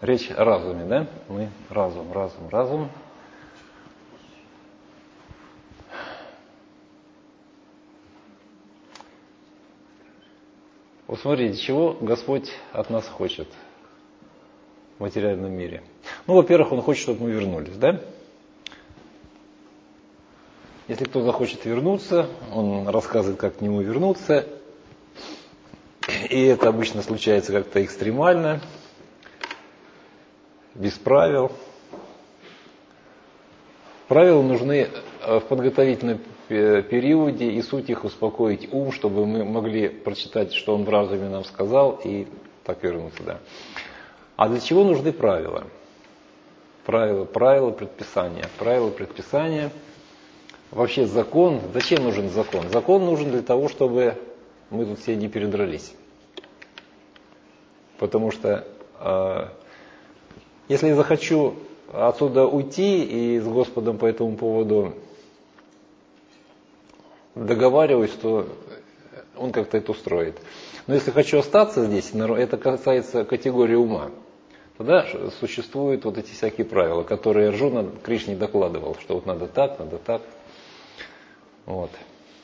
речь о разуме, да? Мы разум. Вот смотрите, чего Господь от нас хочет в материальном мире. Ну, во-первых, Он хочет, чтобы мы вернулись, да? Если кто захочет вернуться, Он рассказывает, как к Нему вернуться. И это обычно случается как-то экстремально, без правил. Правила нужны в подготовительном периоде, и суть их успокоить ум, чтобы мы могли прочитать, что Он в разуме нам сказал, и так вернуться, да. А для чего нужны правила? Правила, предписания. Вообще закон. Зачем нужен закон? Закон нужен для того, чтобы мы тут все не передрались. Потому что если я захочу отсюда уйти и с Господом по этому поводу договариваюсь, то Он как-то это устроит. Но если хочу остаться здесь, это касается категории ума, тогда существуют вот эти всякие правила, которые Арджуна Кришне докладывал, что вот надо так. Вот.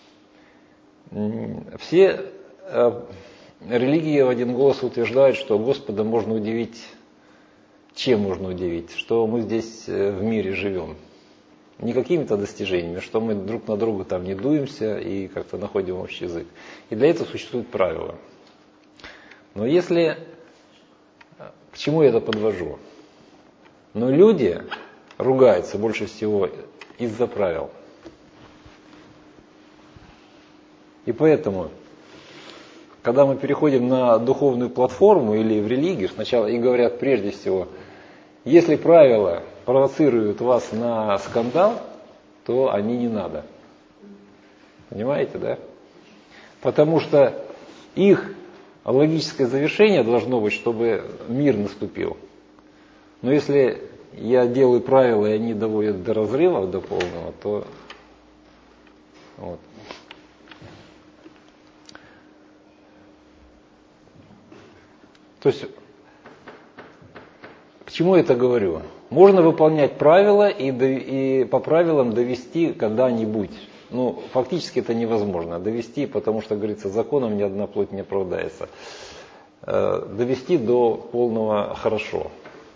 Все религии в один голос утверждают, что Господа можно удивить. Чем можно удивить? Что мы здесь в мире живем. Не какими-то достижениями, что мы друг на друга там не дуемся и как-то находим общий язык. И для этого существуют правила. Но если... К чему я это подвожу? Но люди ругаются больше всего из-за правил. И поэтому, когда мы переходим на духовную платформу или в религию, сначала и говорят прежде всего, если правила провоцируют вас на скандал, то они не надо. Понимаете, да? Потому что их логическое завершение должно быть, чтобы мир наступил. Но если я делаю правила, и они доводят до разрыва, до полного, то вот. То есть, к чему я это говорю? Можно выполнять правила и по правилам довести когда-нибудь. Ну, фактически это невозможно. Довести, потому что, говорится, законом ни одна плоть не оправдается. Довести до полного хорошо.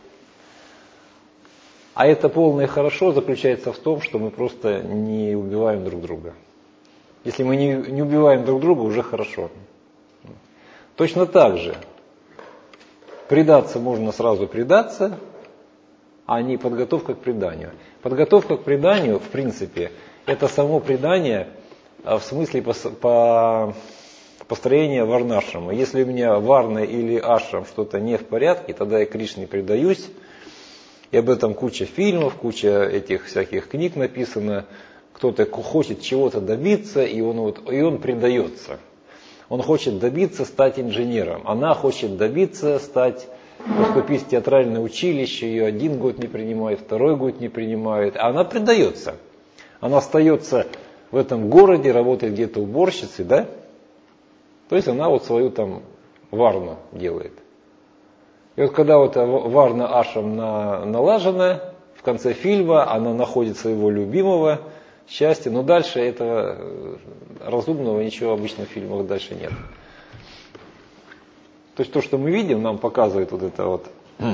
А это полное хорошо заключается в том, что мы просто не убиваем друг друга. Если мы не убиваем друг друга, уже хорошо. Точно так же. Предаться можно сразу предаться, а не подготовка к преданию. Подготовка к преданию, в принципе, это само предание в смысле построения варнашрама. Если у меня варна или ашрам что-то не в порядке, тогда я Кришне предаюсь. И об этом куча фильмов, куча этих всяких книг написано. Кто-то хочет чего-то добиться, и он предается. Он хочет добиться стать инженером. Она хочет добиться поступить в театральное училище. Ее 1 год не принимают, 2 год не принимают. А она предается. Она остается в этом городе, работает где-то уборщицей, да? То есть она вот свою там варну делает. И вот когда вот варна ашрам налажена, в конце фильма она находит своего любимого, счастье, но дальше этого разумного ничего обычно в фильмах дальше нет. То есть то, что мы видим, нам показывает вот это вот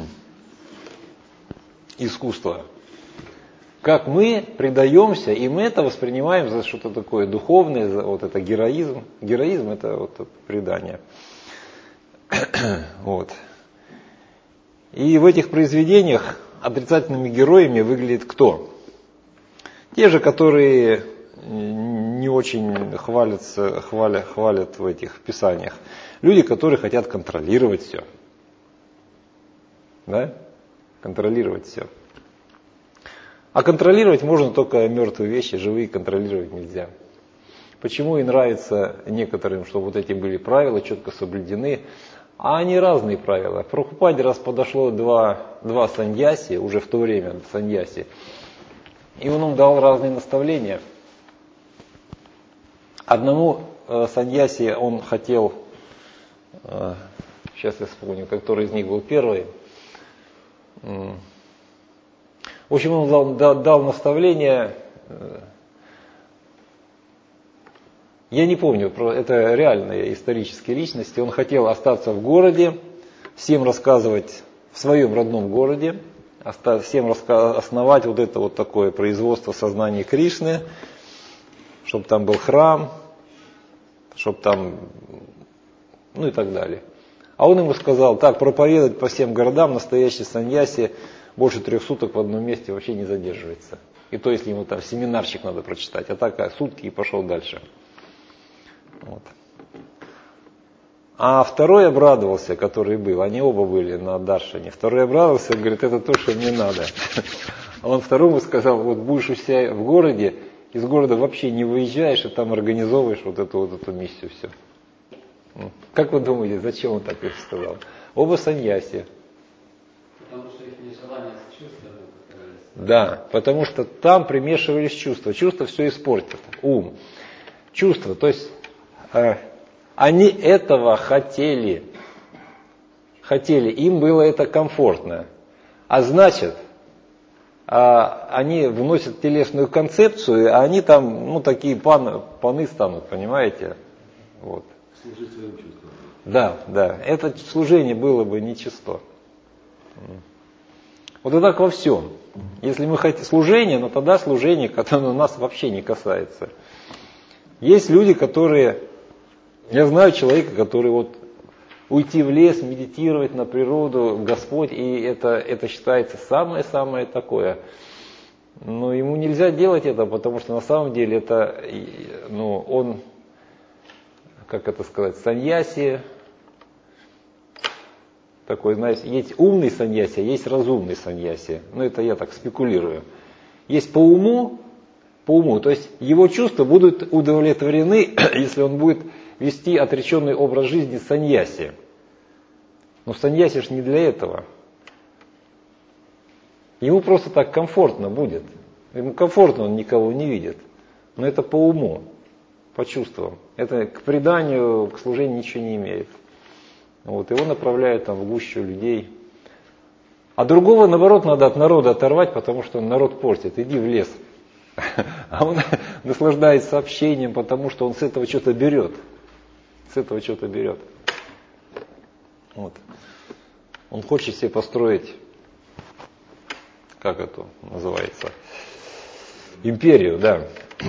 искусство. Как мы предаемся, и мы это воспринимаем за что-то такое духовное, за вот это героизм. Героизм это вот предание. Вот. И в этих произведениях отрицательными героями выглядит кто? Те же, которые не очень хвалят в этих писаниях. Люди, которые хотят контролировать все. Да? Контролировать все. А контролировать можно только мертвые вещи, живые контролировать нельзя. Почему и нравится некоторым, что вот эти были правила четко соблюдены, а они разные правила. В Прабхупаде раз подошло два саньяси, уже в то время саньяси, и он им дал разные наставления. Одному саньяси он хотел, сейчас я вспомню, который из них был первый, В общем, он дал наставление. Я не помню, это реальные исторические личности. Он хотел остаться в городе, всем рассказывать в своем родном городе, всем основать вот это вот такое производство сознания Кришны, чтобы там был храм, чтобы там, ну и так далее. А он ему сказал, так, проповедовать по всем городам, настоящий саньяси больше 3 суток в одном месте вообще не задерживается. И то, если ему там семинарчик надо прочитать, а так сутки и пошел дальше. Вот. А второй обрадовался, который был, они оба были на Даршане. Второй обрадовался, говорит, это то, что мне надо. А он второму сказал, вот будешь у себя в городе, из города вообще не выезжаешь, и там организовываешь вот эту миссию, все. Как вы думаете, зачем он так их сказал? Оба саньяси. Потому что их нежелание с чувством. Да, потому что там примешивались чувства. Чувства все испортят. Ум. Чувства, то есть они этого хотели. Им было это комфортно. А значит, они вносят телесную концепцию, а они там, ну, такие паны станут, понимаете? Вот. Служить своим чувствам. Да, это служение было бы нечисто. Вот и так во всем. Если мы хотим служение, но тогда служение, которое нас вообще не касается. Есть люди, которые, я знаю человека, который вот уйти в лес, медитировать на природу, Господь, и это считается самое-самое такое. Но ему нельзя делать это, потому что на самом деле это, ну, он, как это сказать, саньяси, такой, знаете, есть умный саньяси, а есть разумный саньяси. Ну, это я так спекулирую. Есть по уму, то есть его чувства будут удовлетворены, если он будет вести отреченный образ жизни саньяси. Но саньяси же не для этого. Ему просто так комфортно будет. Ему комфортно, он никого не видит. Но это по уму, по чувствам. Это к преданию, к служению ничего не имеет. Вот, его направляют там в гущу людей. А другого, наоборот, надо от народа оторвать, потому что он народ портит. Иди в лес. А он наслаждается общением, потому что он с этого что-то берет. Вот. Он хочет себе построить, как это называется, империю, да.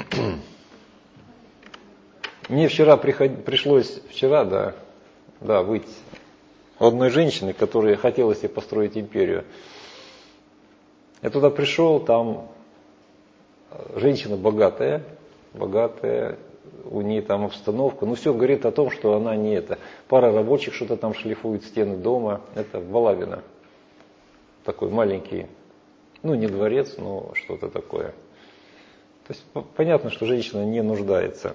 Мне вчера пришлось быть у одной женщины, которая хотела себе построить империю. Я туда пришел, там женщина богатая, у нее там обстановка, ну все говорит о том, что она не это. Пара рабочих что-то там шлифует стены дома, это Балабино. Такой маленький, ну не дворец, но что-то такое. То есть понятно, что женщина не нуждается.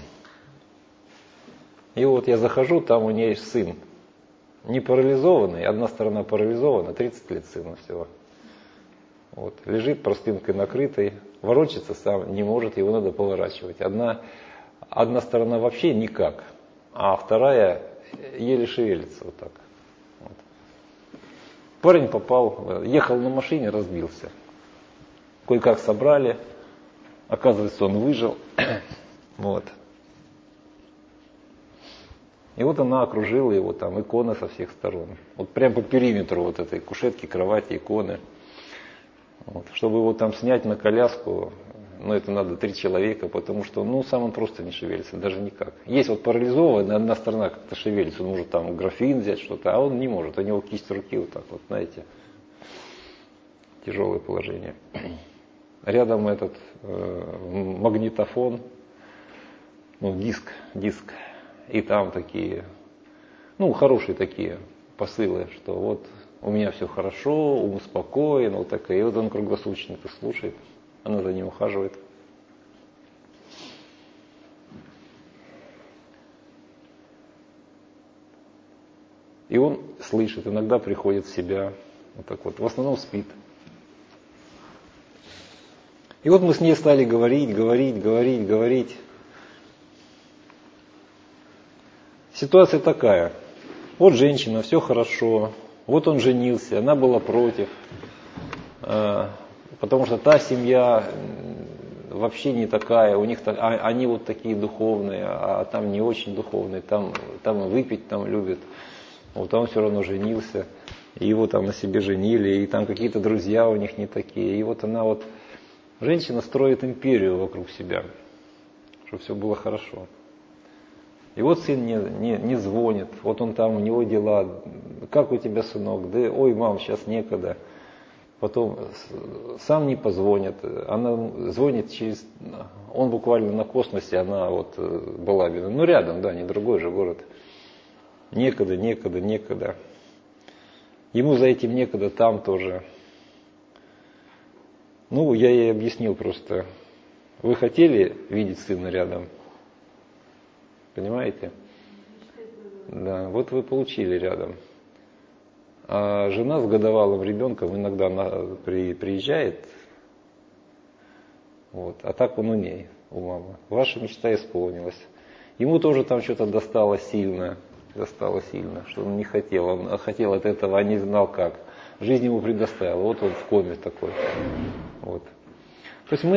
И вот я захожу, там у нее есть сын. Не парализованный, одна сторона парализована, 30 лет сына всего. Вот, лежит простынкой накрытой, ворочаться сам не может, его надо поворачивать. Одна сторона вообще никак, а вторая еле шевелится вот так. Вот. Парень ехал на машине, разбился. Кое-как собрали, оказывается, он выжил. Вот. И вот она окружила его, там иконы со всех сторон. Вот прям по периметру вот этой кушетки, кровати, иконы. Вот. Чтобы его там снять на коляску, это надо 3 человека, потому что, сам он просто не шевелится, даже никак. Есть вот парализованная, одна сторона как-то шевелится, он может там графин взять что-то, а он не может, у него кисть руки вот так вот, знаете, тяжелое положение. Рядом этот магнитофон, диск, и там такие, хорошие такие посылы, что вот у меня все хорошо, ум спокоен, вот такая. И вот он круглосуточно это слушает, она за ним ухаживает. И он слышит, иногда приходит в себя, вот так вот, в основном спит. И вот мы с ней стали говорить. Ситуация такая. Вот женщина, все хорошо, Вот он женился, она была против, потому что та семья вообще не такая, у них они вот такие духовные, а там не очень духовные, там выпить там любят. Вот он все равно женился, и его там на себе женили, и там какие-то друзья у них не такие. И вот она вот, женщина строит империю вокруг себя, чтобы все было хорошо. И вот сын не звонит, вот он там, у него дела, как у тебя, сынок, да ой, мам, сейчас некогда. Потом сам не позвонит, она звонит он буквально на космосе, она вот была, ну рядом, да, не другой же город. Некогда. Ему за этим некогда, там тоже. Ну, я ей объяснил просто, вы хотели видеть сына рядом? Понимаете? Да, вот вы получили рядом. А жена с годовалым ребенком иногда приезжает, вот, а так он у ней, у мамы. Ваша мечта исполнилась. Ему тоже там что-то досталось сильно, что он не хотел. Он хотел от этого, а не знал как. Жизнь ему предоставила. Вот он в коме такой. Вот. То есть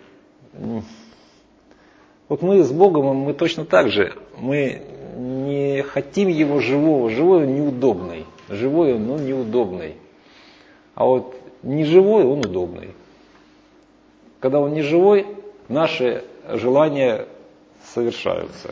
мы с Богом, мы точно так же. Мы не хотим его живого. Живой он неудобный. Живой он, неудобный. А вот не живой он удобный. Когда он не живой, наши желания совершаются.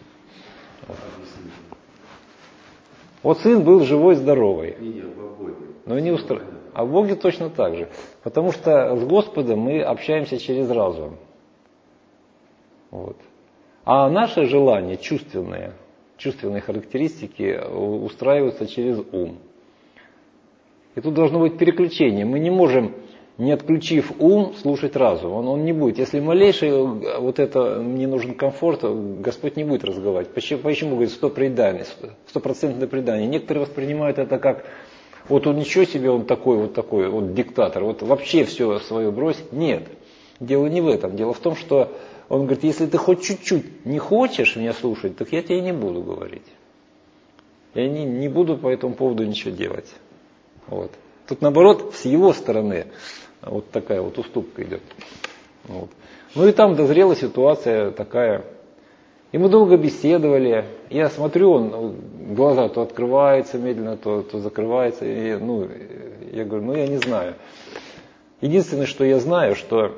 Вот сын был живой, здоровый. Но не устроен. А в Боге точно так же. Потому что с Господом мы общаемся через разум. Вот. А наши желания чувственные характеристики устраиваются через ум. И тут должно быть переключение. Мы не можем, не отключив ум, слушать разум. Он не будет. Если малейший, вот это, мне нужен комфорт, Господь не будет разговаривать. Почему говорит 100% предание? Некоторые воспринимают это как, вот он ничего себе, он такой, вот диктатор, вот вообще все свое бросить. Нет, дело не в этом. Дело в том, что он говорит, если ты хоть чуть-чуть не хочешь меня слушать, так я тебе не буду говорить. Я не буду по этому поводу ничего делать. Вот. Тут наоборот, с его стороны вот такая вот уступка идет. Вот. Ну и там дозрела ситуация такая. И мы долго беседовали. Я смотрю, он глаза то открываются медленно, то закрываются. И, я говорю, я не знаю. Единственное, что я знаю, что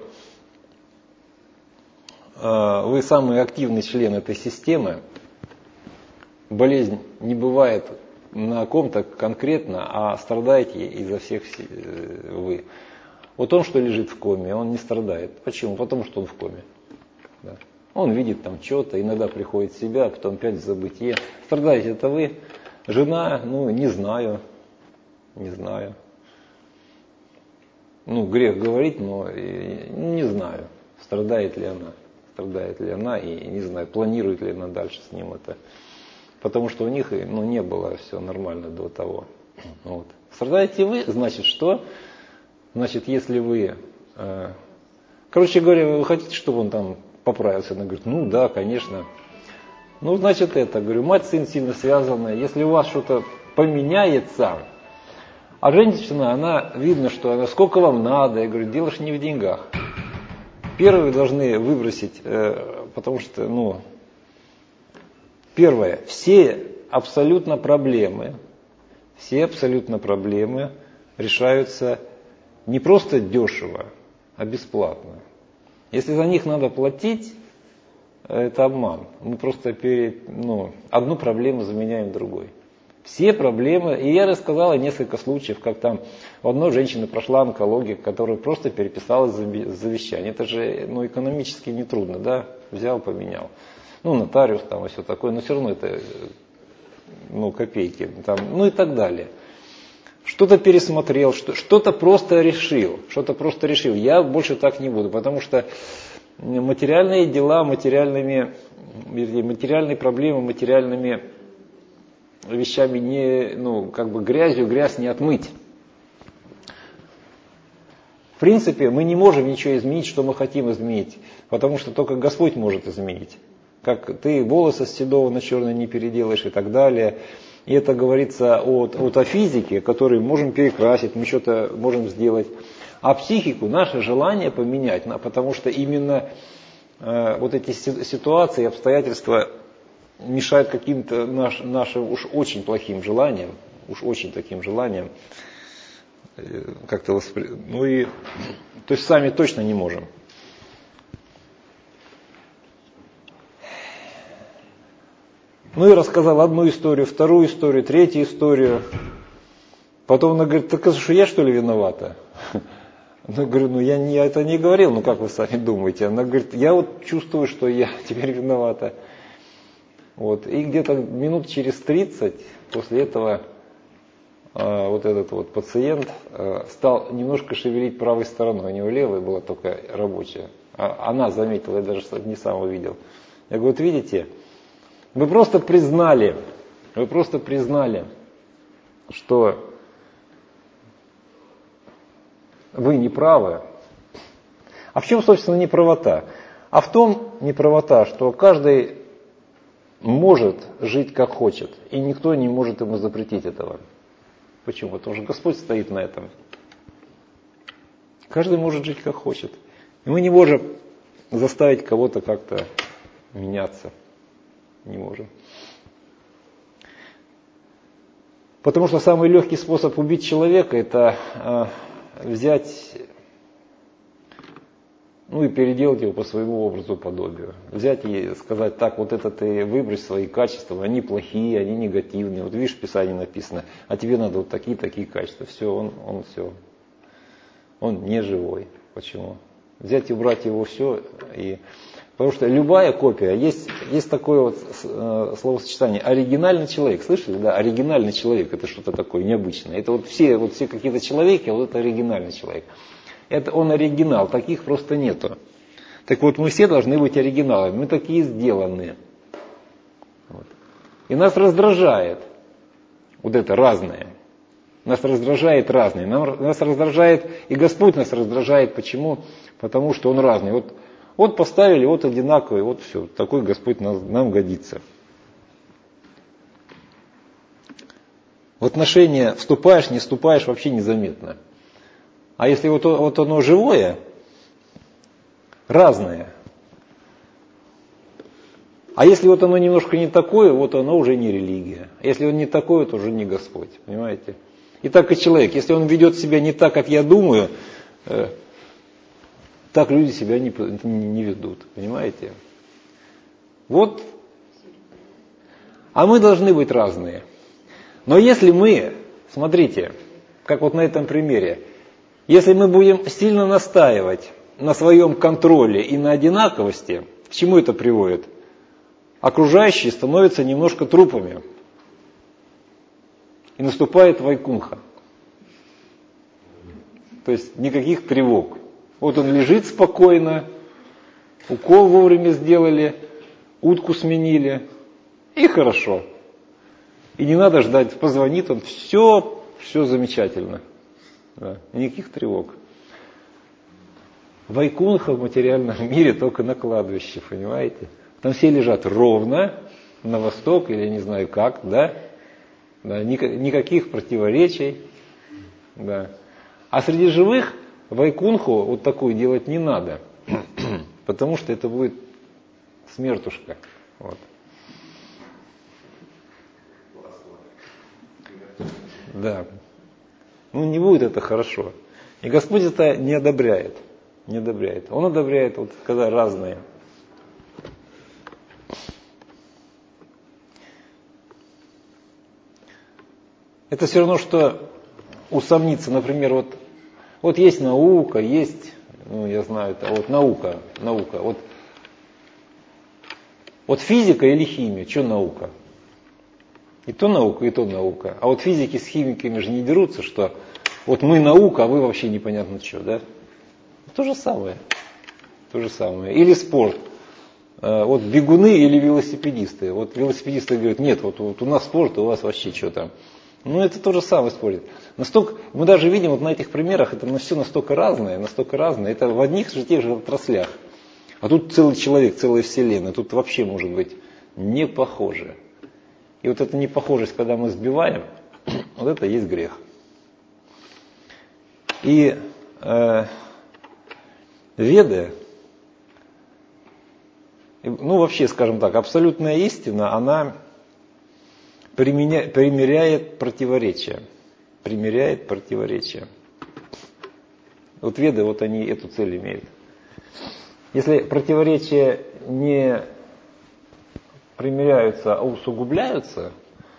вы самый активный член этой системы. Болезнь не бывает на ком-то конкретно, а страдаете изо всех вы. Вот он, что лежит в коме, он не страдает. Почему? Потому что он в коме. Да. Он видит там что-то, иногда приходит в себя, потом опять в забытие. Страдаете это вы. Жена, не знаю. Грех говорить, но не знаю, страдает ли она и не знаю, планирует ли она дальше с ним это. Потому что у них не было все нормально до того. Вот. Страдаете вы, значит что? Значит, если вы... Короче говоря, вы хотите, чтобы он там поправился? Она говорит, да, конечно. Значит говорю, мать, сын сильно связаны. Если у вас что-то поменяется, а женщина, она, видно, что она, сколько вам надо. Я говорю, дело ж не в деньгах. Первое вы должны выбросить, потому что, первое, все абсолютно проблемы решаются не просто дешево, а бесплатно. Если за них надо платить, это обман. Мы просто одну проблему заменяем другой. Все проблемы, и я рассказала несколько случаев, как там у одной женщины прошла онкология, которая просто переписала завещание. Это же экономически нетрудно, да, взял, поменял. Нотариус там и все такое, но все равно это копейки, там, и так далее. Что-то пересмотрел, что-то просто решил. Я больше так не буду, потому что материальные дела, материальные проблемы, материальными вещами грязь не отмыть. В принципе, мы не можем ничего изменить, что мы хотим изменить, потому что только Господь может изменить. Как ты волосы с седого на черный не переделаешь и так далее. И это говорится о физике, которую можем перекрасить, мы что-то можем сделать. А психику, наше желание поменять, потому что именно вот эти ситуации, обстоятельства мешают каким-то нашим уж очень плохим желаниям, как-то ну и то есть сами точно не можем. Ну и рассказал одну историю, вторую историю, третью историю. Потом она говорит: так что я что ли виновата? Она говорит: ну я это не говорил, ну как вы сами думаете? Она говорит: я вот чувствую, что я теперь виновата. Вот. И где-то минут через 30 после этого вот этот вот пациент стал немножко шевелить правой стороной. У него левая была только рабочая. Она заметила, я даже не сам увидел. Я говорю: вот видите, вы просто признали, что вы не правы. А в чем, собственно, неправота? А в том неправота, что каждый может жить как хочет, и никто не может ему запретить этого. Почему? Потому что Господь стоит на этом. Каждый может жить как хочет. И мы не можем заставить кого-то как-то меняться. Не можем. Потому что самый легкий способ убить человека — это взять, ну и переделать его по своему образу, подобию. Взять и сказать: так, вот это ты выбрось свои качества, они плохие, они негативные. Вот видишь, в Писании написано, а тебе надо вот такие качества. Все, он не живой. Почему? Взять и убрать его все. Потому что любая копия, есть такое вот словосочетание оригинальный человек. Слышали? Да, оригинальный человек — это что-то такое необычное. Это вот все какие-то человеки, а вот это оригинальный человек. Это он оригинал, таких просто нету. Так вот, мы все должны быть оригиналами, мы такие сделанные. Вот. И нас раздражает вот это разное. Нас раздражает разное. Нас раздражает, и Господь нас раздражает. Почему? Потому что Он разный. Вот поставили, вот одинаковый, вот все. Такой Господь нам годится. В отношения вступаешь, не вступаешь, вообще незаметно. А если вот оно живое, разное. А если вот оно немножко не такое, вот оно уже не религия. А если он не такой, то уже не Господь. Понимаете? И так и человек. Если он ведет себя не так, как я думаю, так люди себя не ведут. Понимаете? Вот. А мы должны быть разные. Но если мы, смотрите, как вот на этом примере, если мы будем сильно настаивать на своем контроле и на одинаковости, к чему это приводит? Окружающие становятся немножко трупами. И наступает вайкунха. То есть никаких тревог. Вот он лежит спокойно, укол вовремя сделали, утку сменили, и хорошо. И не надо ждать, позвонит он, все замечательно. Да, никаких тревог. Вайкунха в материальном мире только на кладбище, понимаете? Там все лежат ровно, на восток или не знаю как, да? Да, никаких противоречий. Да. А среди живых вайкунху вот такую делать не надо, потому что это будет смертушка. Вот. Да. Ну, не будет это хорошо. И Господь это не одобряет. Не одобряет. Он одобряет, вот, когда разные. Это все равно, что усомниться, например, вот есть наука, есть, ну, я знаю, это вот наука. Вот физика или химия, что наука? И то наука, и то наука. А вот физики с химиками же не дерутся, что вот мы наука, а вы вообще непонятно что, да? То же самое. Или спорт. Вот бегуны или велосипедисты. Вот велосипедисты говорят: нет, вот у нас спорт, а у вас вообще что там. Ну, это то же самое спорит. Мы даже видим вот на этих примерах, это все настолько разное. Это в одних же тех же отраслях. А тут целый человек, целая вселенная. Тут вообще может быть не похоже. И вот эта непохожесть, когда мы сбиваем, вот это и есть грех. И Веды, ну вообще, скажем так, абсолютная истина, она примиряет противоречия. Примиряет противоречия. Вот Веды, вот они эту цель имеют. Если противоречия не примиряются, а усугубляются,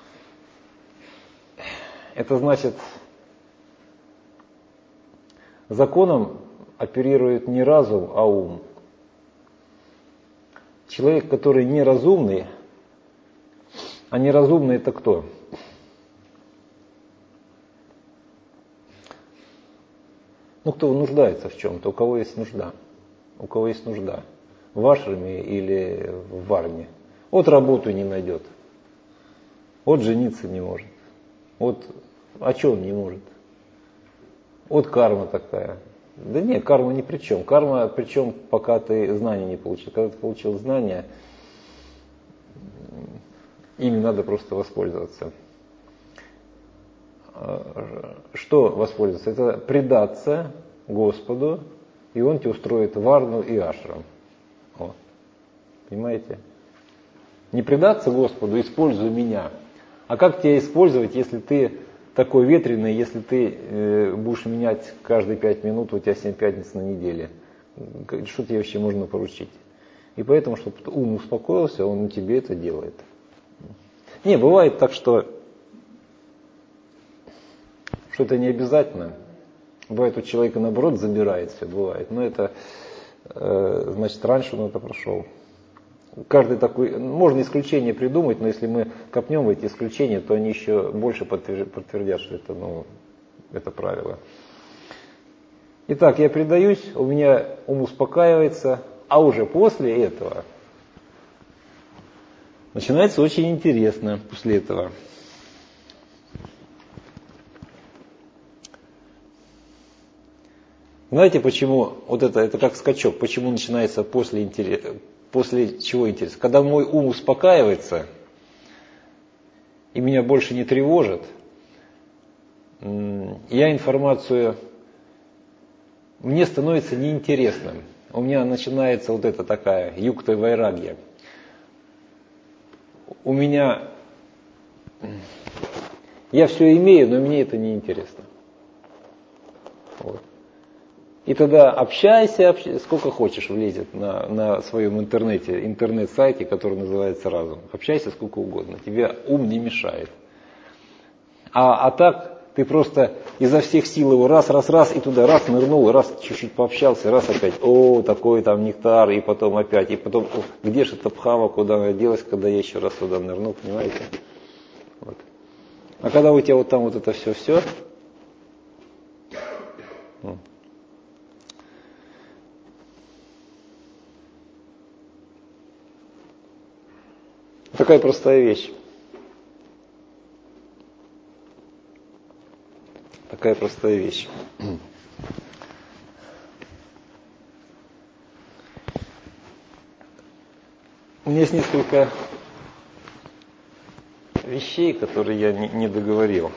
это значит, законом оперирует не разум, а ум. Человек, который неразумный, а неразумный это кто? Ну, кто нуждается в чем-то, у кого есть нужда. У кого есть нужда. В ашраме или в варне. Вот работу не найдет. Вот жениться не может. Вот о чем не может. Вот карма такая. Да нет, карма ни при чем. Карма при чем, пока ты знания не получил. Когда ты получил знания, ими надо просто воспользоваться. Что воспользоваться? Это предаться Господу, и Он тебе устроит варну и ашрам. Вот. Понимаете? Не предаться Господу, используй меня. А как тебя использовать, если ты такой ветреный, если ты будешь менять каждые 5 минут, у тебя 7 пятниц на неделе? Что тебе вообще можно поручить? И поэтому, чтобы ум успокоился, он тебе это делает. Не, бывает так, что это не обязательно. Бывает, у человека наоборот забирает все, бывает. Но это, значит, раньше он это прошел. Каждый такой, можно исключение придумать, но если мы копнем в эти исключения, то они еще больше подтвердят, что это правило. Итак, я предаюсь, у меня ум успокаивается, а уже после этого начинается очень интересно после этого. Знаете, почему вот это как скачок, почему начинается после чего интерес? Когда мой ум успокаивается и меня больше не тревожит, я информацию, мне становится неинтересным. У меня начинается вот эта такая юкта вайрагья. У меня, я все имею, но мне это не интересно. Вот. И тогда общайся, сколько хочешь влезет на своем интернет-сайте, который называется разум. Общайся сколько угодно, тебе ум не мешает. А так ты просто изо всех сил его раз, и туда раз нырнул, раз чуть-чуть пообщался, раз опять, такой там нектар, и потом опять, и потом, где же эта бхава, куда она делась, когда я еще раз туда нырнул, понимаете? Вот. А когда у тебя вот там вот это все, такая простая вещь. Такая простая вещь. У меня есть несколько вещей, которые я не договорил.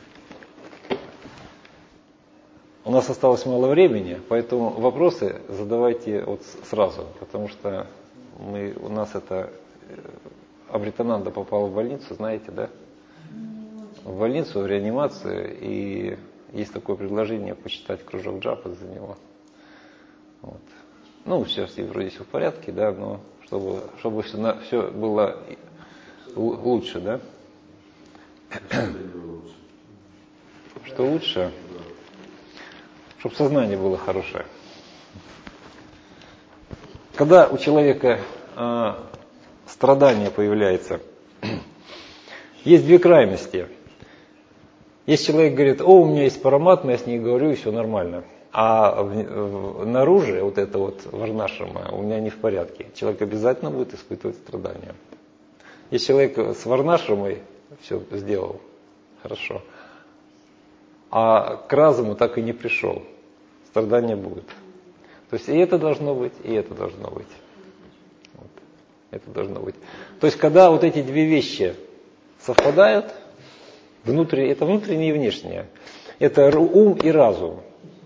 У нас осталось мало времени, поэтому вопросы задавайте вот сразу, потому что у нас это... Абритананда попала в больницу, знаете, да? В больницу, в реанимацию, и есть такое предложение почитать кружок джапа за него. Вот. Ну, сейчас вроде все в порядке, да, но чтобы все было лучше, да? Что лучше? Чтобы сознание было хорошее. Когда у человека страдание появляется. Есть две крайности. Есть человек говорит, у меня есть параматма, я с ней говорю, и все нормально. А наружу вот это вот варнашрама у меня не в порядке. Человек обязательно будет испытывать страдания. Если человек с варнашрамой все сделал, хорошо. А к разуму так и не пришел. Страдания будут. То есть и это должно быть, и это должно быть. Это должно быть. То есть, когда вот эти две вещи совпадают, это внутреннее и внешнее. Это ум и разум.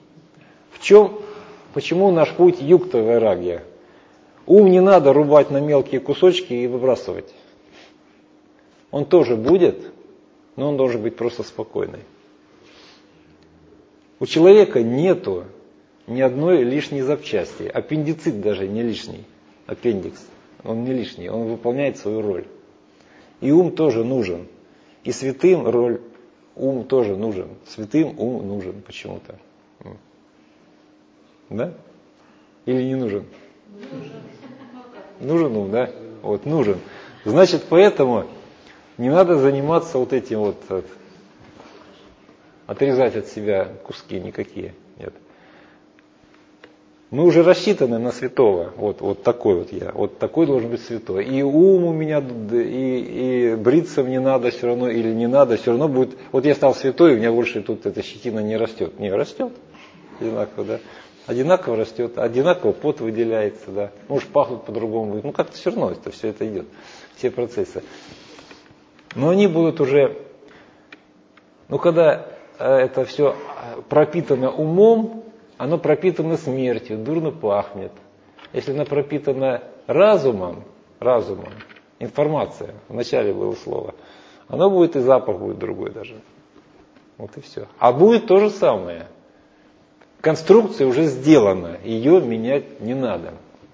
Почему наш путь юкта вайрагья? Ум не надо рубать на мелкие кусочки и выбрасывать. Он тоже будет, но он должен быть просто спокойный. У человека нету ни одной лишней запчасти. Аппендицит даже не лишний. Аппендикс. Он не лишний. Он выполняет свою роль. И ум тоже нужен. И святым ум тоже нужен. Святым ум нужен почему-то. Да? Или не нужен? Нужен ум, да? Вот, нужен. Значит, поэтому не надо заниматься вот этим вот, отрезать от себя куски никакие. Нет. Мы уже рассчитаны на святого. Вот такой вот я. Вот такой должен быть святой. И ум у меня, и бриться мне надо все равно, или не надо, все равно будет. Вот я стал святой, у меня больше тут эта щетина не растет. Не растет. Одинаково, да? Одинаково растет, одинаково пот выделяется, да. Может, пахнут по-другому будет. Ну, как-то все равно все это идет. Все процессы. Но они будут уже, когда это все пропитано умом, оно пропитано смертью, дурно пахнет. Если оно пропитано разумом, информация, вначале было слово, оно будет и запах будет другой даже. Вот и все. А будет то же самое. Конструкция уже сделана, ее менять не надо.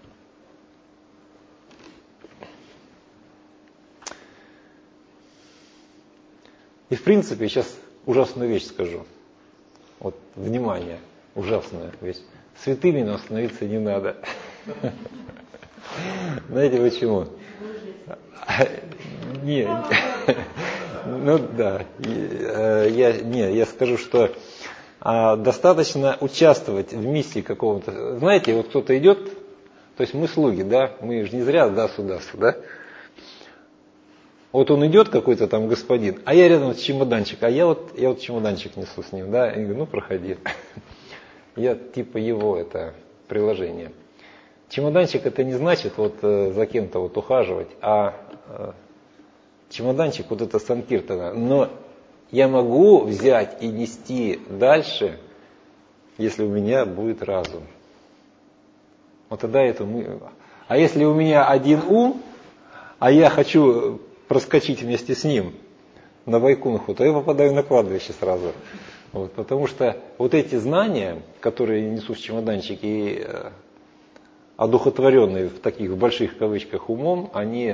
И в принципе, сейчас ужасную вещь скажу. Вот, внимание, ужасная вещь. Святыми нам становиться не надо. Знаете почему? Нет. Ну да. Я скажу, что достаточно участвовать в миссии какого-то. Знаете, вот кто-то идет, то есть мы слуги, да, мы же не зря да. Вот он идет, какой-то там господин, а я рядом с чемоданчиком, я вот чемоданчик несу с ним, да, и говорю, проходи. Я типа его, это приложение. Чемоданчик это не значит за кем-то ухаживать, а чемоданчик это санкиртана. Но я могу взять и нести дальше, если у меня будет разум. Вот тогда это мы. А если у меня один ум, а я хочу проскочить вместе с ним на Вайкунху, то я попадаю на кладбище сразу. Потому что эти знания, которые я несу в чемоданчике, и одухотворенные в таких больших кавычках умом, они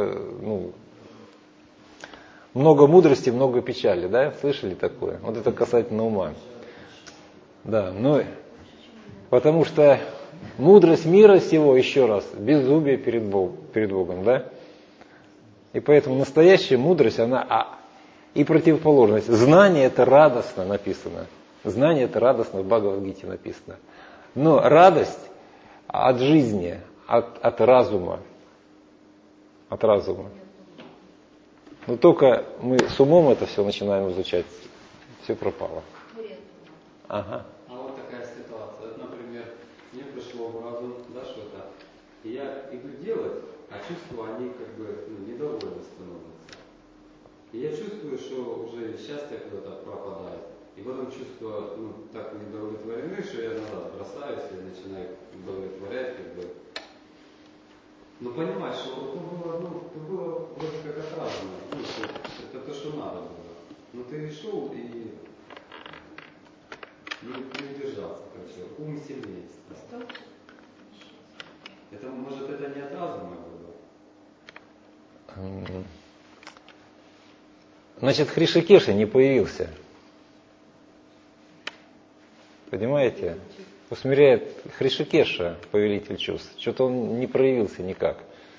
много мудрости, много печали, да? Слышали такое? Вот это касательно ума. Да, потому что мудрость мира всего, еще раз, беззубие перед Богом, да? И поэтому настоящая мудрость, она и противоположность. Знание это радостно написано. Знание это радостно в Бхагавад-гите написано. Но радость от жизни, от разума. От разума. Но только мы с умом это все начинаем изучать, все пропало. Ага. А вот такая ситуация. Например, мне пришло в разум, что-то, и я иду делать, а чувства, они недовольны становятся. И я чувствую, что уже счастье куда-то пропадает. И потом чувства так недовлетворены, что я назад бросаюсь и начинаю удовлетворять, Но понимаешь, что это было вроде как от разума. Это то, что надо было. Но ты шел и не удержался, ум сильнее стал. Это, может, это не от разума было? Значит, Хришикеша не появился. Понимаете? Усмиряет Хришикеша, повелитель чувств. Что-то он не проявился никак.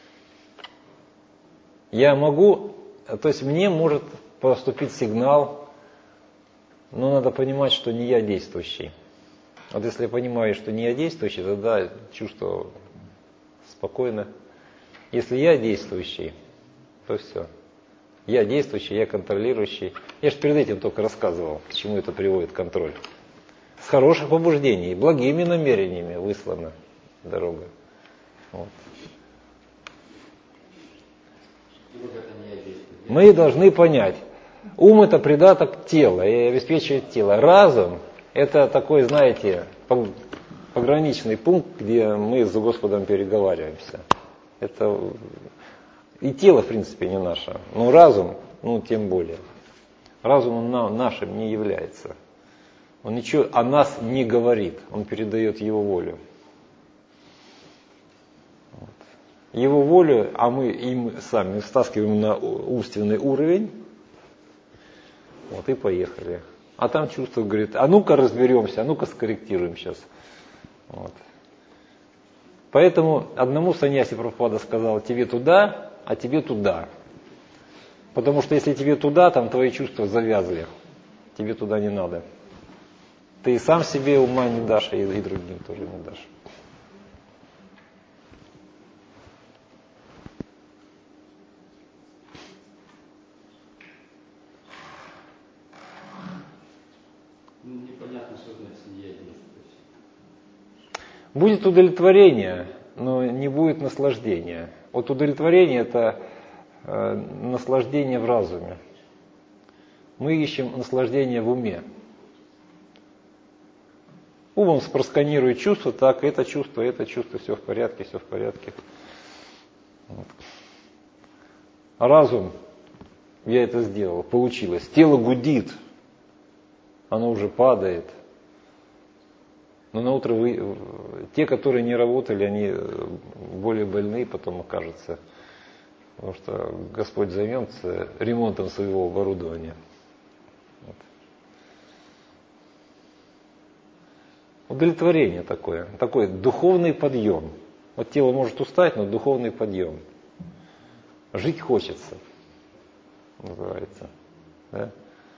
Я могу, то есть мне может поступить сигнал, но надо понимать, что не я действующий. Вот если я понимаю, что не я действующий, тогда чувство спокойно. Если я действующий, то все. Я действующий, я контролирующий. Я же перед этим только рассказывал, к чему это приводит контроль. С хороших побуждений, благими намерениями выслана дорога. Вот. И вот это не я действую. Мы должны понять, ум это придаток тела и обеспечивает тело. Разум это такой, знаете, пограничный пункт, где мы с Господом переговариваемся. Это и тело, в принципе, не наше, но разум, тем более. Разум он нашим не является. Он ничего о нас не говорит, он передает его волю. Его волю, а мы им сами стаскиваем на умственный уровень, и поехали. А там чувство говорит, а ну-ка разберемся, а ну-ка скорректируем сейчас. Поэтому одному саньяси Прабхупада сказал, тебе туда, а тебе туда. Потому что если тебе туда, там твои чувства завязли. Тебе туда не надо. Ты и сам себе ума не дашь, и другим тоже не дашь. Непонятно, что значит неединство. Будет удовлетворение, но не будет наслаждения. Вот удовлетворение это наслаждение в разуме. Мы ищем наслаждение в уме. Умом просканирует чувство, так, это чувство, все в порядке, все в порядке. А разум, я это сделал, получилось. Тело гудит, оно уже падает. Но на утро те, которые не работали, они более больные потом окажутся. Потому что Господь займется ремонтом своего оборудования. Удовлетворение такой духовный подъем. Вот тело может устать, но духовный подъем. Жить хочется, называется. Да?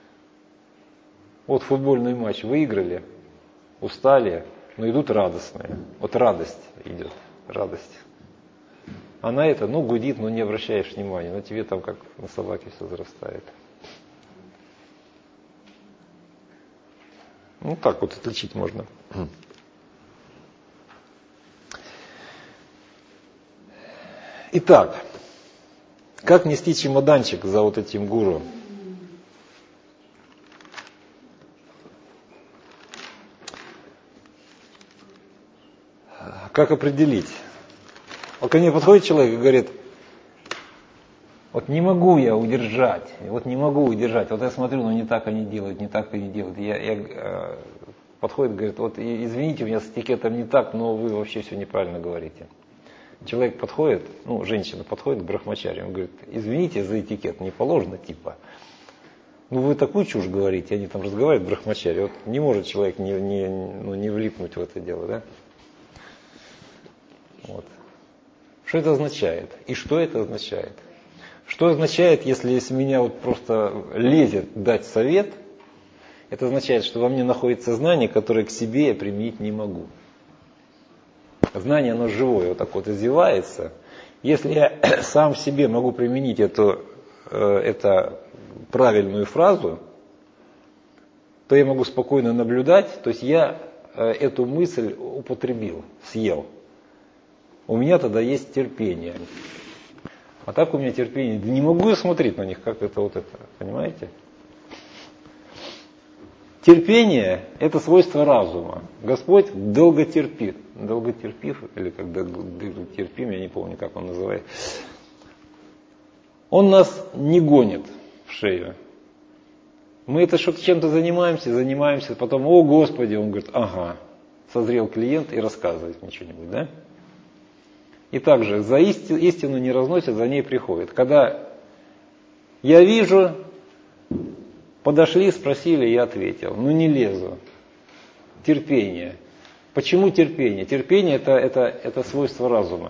Вот футбольный матч выиграли, устали, но идут радостные. Вот радость идет, радость. А на это, гудит, но не обращаешь внимания. Но тебе там как на собаке все зарастает. Так вот отличить можно. Итак, как нести чемоданчик за вот этим гуру? Как определить? Вот ко мне подходит человек и говорит, вот не могу я удержать, вот я смотрю, но не так они делают. Подходит, говорит, вот извините, у меня с этикетом не так, но вы вообще все неправильно говорите. Человек подходит, женщина подходит к брахмачаре, он говорит, извините за этикет, не положено типа. Вы такую чушь говорите, они там разговаривают в брахмачаре, вот не может человек не влипнуть в это дело, да? Вот. Что это означает? И что это означает? Что означает, если меня вот просто лезет дать совет, это означает, что во мне находится знание, которое к себе я применить не могу. Знание, оно живое, вот так вот извивается. Если я сам в себе могу применить эту правильную фразу, то я могу спокойно наблюдать, то есть я эту мысль употребил, съел. У меня тогда есть терпение. А так у меня терпение. Да не могу я смотреть на них, как это, понимаете? Терпение – это свойство разума. Господь долготерпив, или когда терпим, я не помню, как он называет. Он нас не гонит в шею. Мы это что-то чем-то занимаемся, потом, о Господи, он говорит, ага, созрел клиент и рассказывает мне что-нибудь, да? И также за истину не разносят, за ней приходят. Когда я вижу, подошли, спросили, я ответил. Не лезу. Терпение. Почему терпение? Терпение это свойство разума.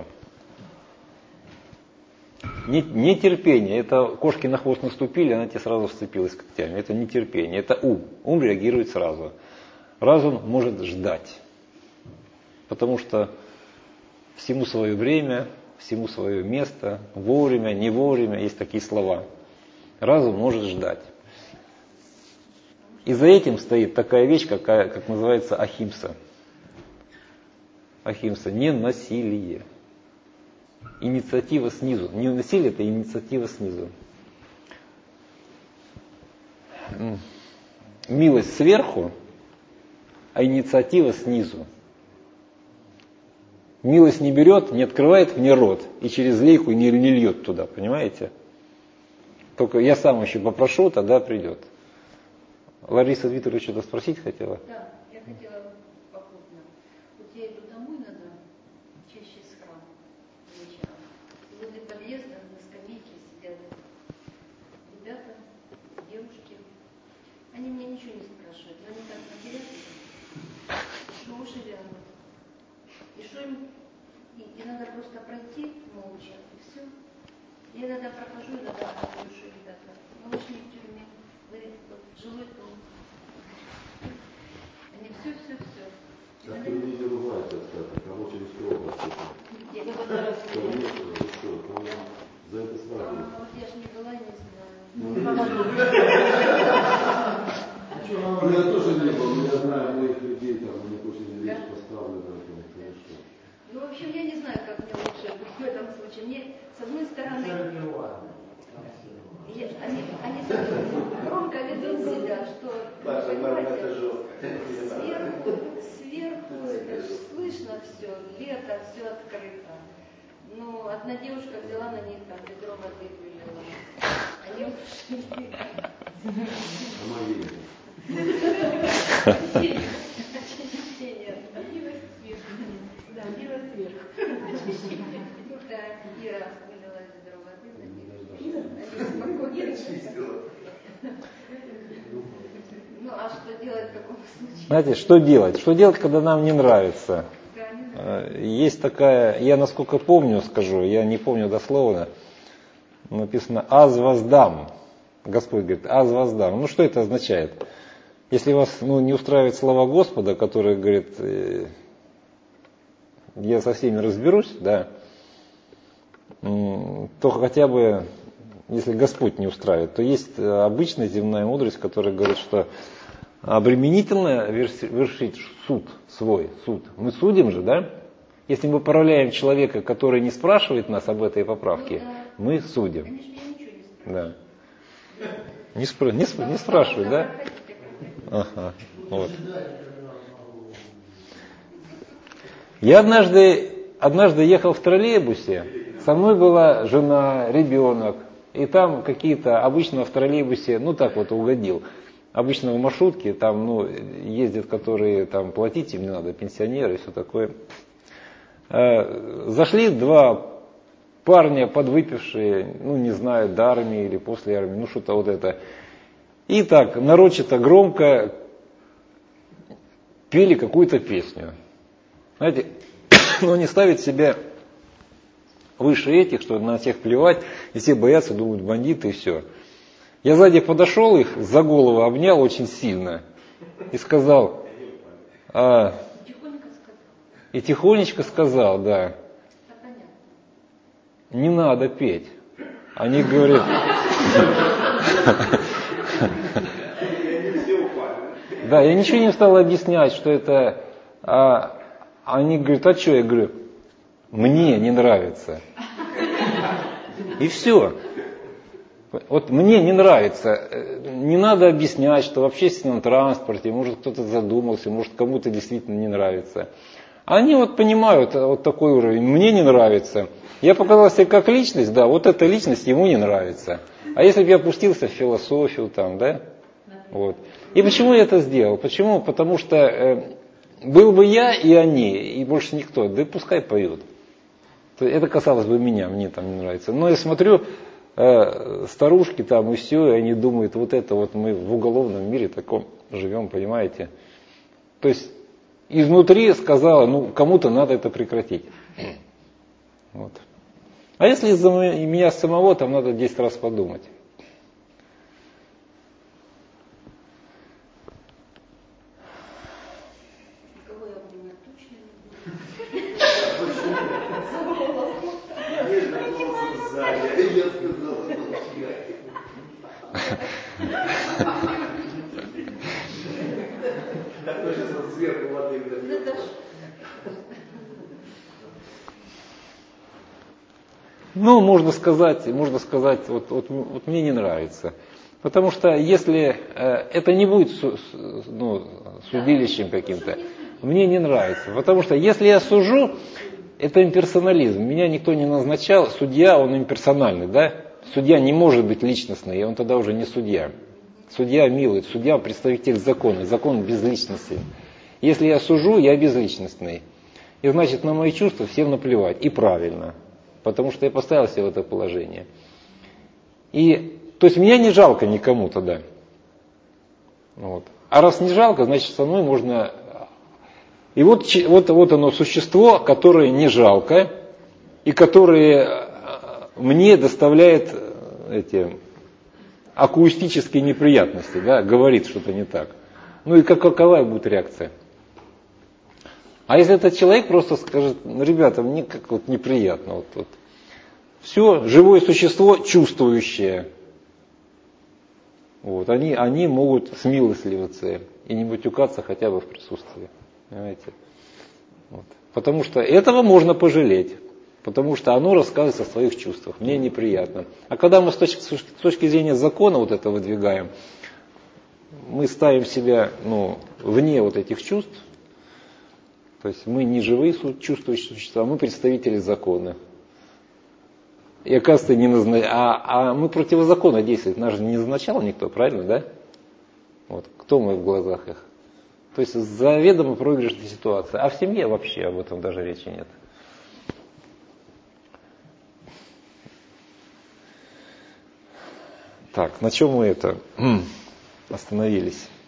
Не терпение, это кошки на хвост наступили, она тебе сразу вцепилась когтями. Это не терпение, это ум. Ум реагирует сразу. Разум может ждать. Потому что всему свое время, всему свое место, вовремя, не вовремя, есть такие слова. Разум может ждать. И за этим стоит такая вещь, как называется ахимса. Ахимса – не насилие. Инициатива снизу. Не насилие – это инициатива снизу. милость сверху, а инициатива снизу. Милость не берет, не открывает мне рот и через лейку не льет туда, понимаете? Только я сам еще попрошу, тогда придет. Лариса Викторовна что-то спросить хотела? Да, я хотела попутно. Вот я иду домой иногда, чаще с храма вечером. И возле подъезда на скамейке сидят ребята, девушки. Они меня ничего не спрашивают, но они так матерятся, что уши вянут. И что им, и надо просто пройти молча, и все. Я иногда прохожу, иногда говорю, что ребята, мы ушли в тюрьме, говорит, вот жилой дом. Они все. Так и не забывайте, кстати, там очень строго. За это сразу. Вот я ж не была, не знаю. Я тоже не был, но я знаю моих людей, там у них очень речь поставлена, конечно. Ну, в общем, я не знаю, как мне лучше в этом случае. Мне, с одной стороны, они громко ведут себя, что, понимаете, сверху это ж слышно все, лето, все открыто. Ну, одна девушка взяла на них там ведро воды вылила. Они ушли. Очищение. Да, пиво сверху. Да, Ира вылила ведро воды на них. Они спокойно. Ну, а что делать в таком случае? Знаете, что делать? Что делать, когда нам не нравится? Есть такая, я насколько помню, скажу, я не помню дословно, написано «аз воздам». Господь говорит «аз воздам». Ну, что это означает? Если вас не устраивает слова Господа, который говорит «я со всеми разберусь», да, то хотя бы, если Господь не устраивает, то есть обычная земная мудрость, которая говорит, что обременительно вершить суд свой, суд. Мы судим же, да? Если мы поправляем человека, который не спрашивает нас об этой поправке, мы судим. Они же меня ничего не спрашивают. Не спрашивают, да? Ага, вот. Я однажды ехал в троллейбусе, со мной была жена, ребенок, и там какие-то, обычно в троллейбусе, так вот угодил. Обычно в маршрутке там, ездят, которые там платить им не надо, пенсионеры и все такое. Зашли два парня, подвыпившие, не знаю, до армии или после армии, что-то вот это. И так, нарочито громко пели какую-то песню. Знаете, они ставят себя выше этих, что на всех плевать, и все боятся, думают, бандиты и все. Я сзади подошел их, за голову обнял очень сильно и сказал, и тихонечко сказал, да, не надо петь. Они говорят, да, я ничего не стал объяснять, что это, они говорят, а что? Я говорю, мне не нравится. И все. Вот мне не нравится, не надо объяснять, что в общественном транспорте, может кто-то задумался, может кому-то действительно не нравится. Они понимают вот такой уровень, мне не нравится. Я показал себя как личность, да, вот эта личность ему не нравится. А если бы я опустился в философию там, да, вот. И почему я это сделал? Почему? Потому что был бы я и они, и больше никто, да пускай поют. Это касалось бы меня, мне там не нравится. Но я смотрю, старушки там и все, и они думают, вот это вот мы в уголовном мире таком живем, понимаете. То есть изнутри сказала, кому-то надо это прекратить. Вот. А если из-за меня самого, там надо 10 раз подумать. Можно сказать, вот мне не нравится. Потому что если это не будет судилищем каким-то, мне не нравится. Потому что если я сужу, это имперсонализм. Меня никто не назначал. Судья, он имперсональный, да? Судья не может быть личностный, и он тогда уже не судья. Судья милует, судья представитель закона, закон безличностен. Если я сужу, я безличностный. И значит, на мои чувства всем наплевать. И правильно. Потому что я поставил себя в это положение. И, то есть меня не жалко никому тогда. Вот. А раз не жалко, значит со мной можно... И вот оно существо, которое не жалко, и которое мне доставляет эти акустические неприятности, да, говорит что-то не так. Ну и какова будет реакция? А если этот человек просто скажет, ребята, мне как вот неприятно. Вот. Все, живое существо чувствующее. Вот, они могут смилостливиться и не матюкаться хотя бы в присутствии. Понимаете? Вот. Потому что этого можно пожалеть. Потому что оно рассказывает о своих чувствах. Мне неприятно. А когда мы с точки зрения закона вот это выдвигаем, мы ставим себя вне вот этих чувств. То есть мы не живые чувствующие существа, мы представители закона. И оказывается, мы противозаконно действуем. Нас же не назначал никто, правильно, да? Вот. Кто мы в глазах их? То есть заведомо проигрышная ситуация. А в семье вообще об этом даже речи нет. Так, на чем мы остановились?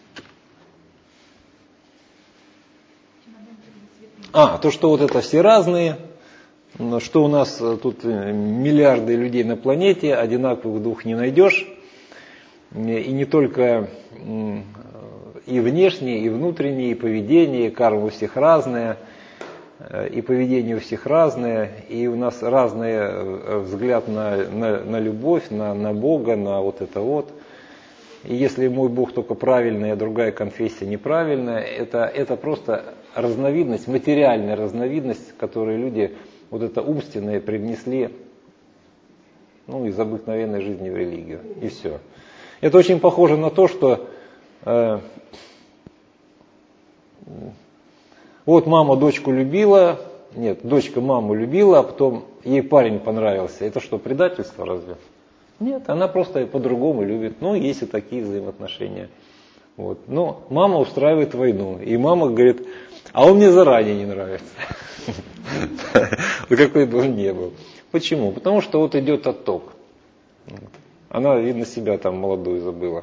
То, что вот это все разные, что у нас тут миллиарды людей на планете, одинаковых двух не найдешь. И не только и внешнее, и внутреннее, и поведение, и карма у всех разная, и поведение у всех разное, и у нас разный взгляд на любовь, на Бога, на вот это вот. И если мой Бог только правильный, а другая конфессия неправильная, это просто разновидность, материальная разновидность, которую люди вот это умственное привнесли из обыкновенной жизни в религию. И все. Это очень похоже на то, что вот мама дочку любила, дочка маму любила, а потом ей парень понравился. Это что, предательство разве? Нет, она просто по-другому любит. Есть и такие взаимоотношения. Вот. Но мама устраивает войну. И мама говорит, а он мне заранее не нравится. Какой бы он ни был. Почему? Потому что вот идет отток. Она, видно, себя там молодую забыла.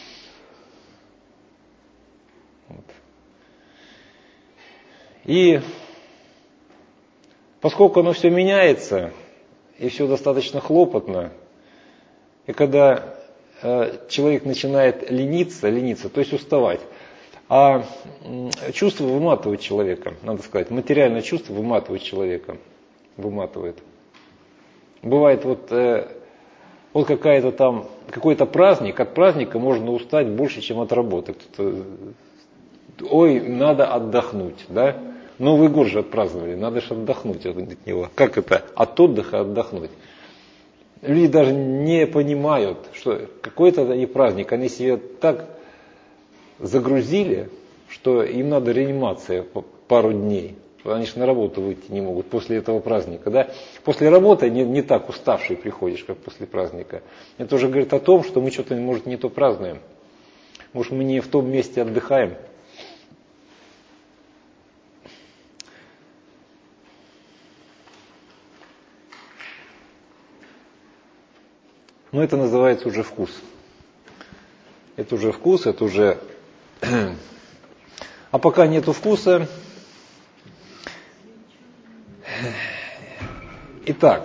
И поскольку оно все меняется, и все достаточно хлопотно, и когда человек начинает лениться, то есть уставать, а чувство выматывает человека, надо сказать, материальное чувство выматывает человека, выматывает. Бывает вот какой-то праздник, от праздника можно устать больше, чем от работы. Ой, надо отдохнуть, да? Новый год же отпраздновали, надо же отдохнуть от него. Как это? От отдыха отдохнуть. Люди даже не понимают, что какой-то и праздник, они себе так загрузили, что им надо реанимация пару дней. Они же на работу выйти не могут после этого праздника. Да? После работы не так уставший приходишь, как после праздника. Это уже говорит о том, что мы что-то, может, не то празднуем. Может, мы не в том месте отдыхаем. Но это называется уже вкус. Это уже вкус, это уже... А пока нету вкуса... Итак.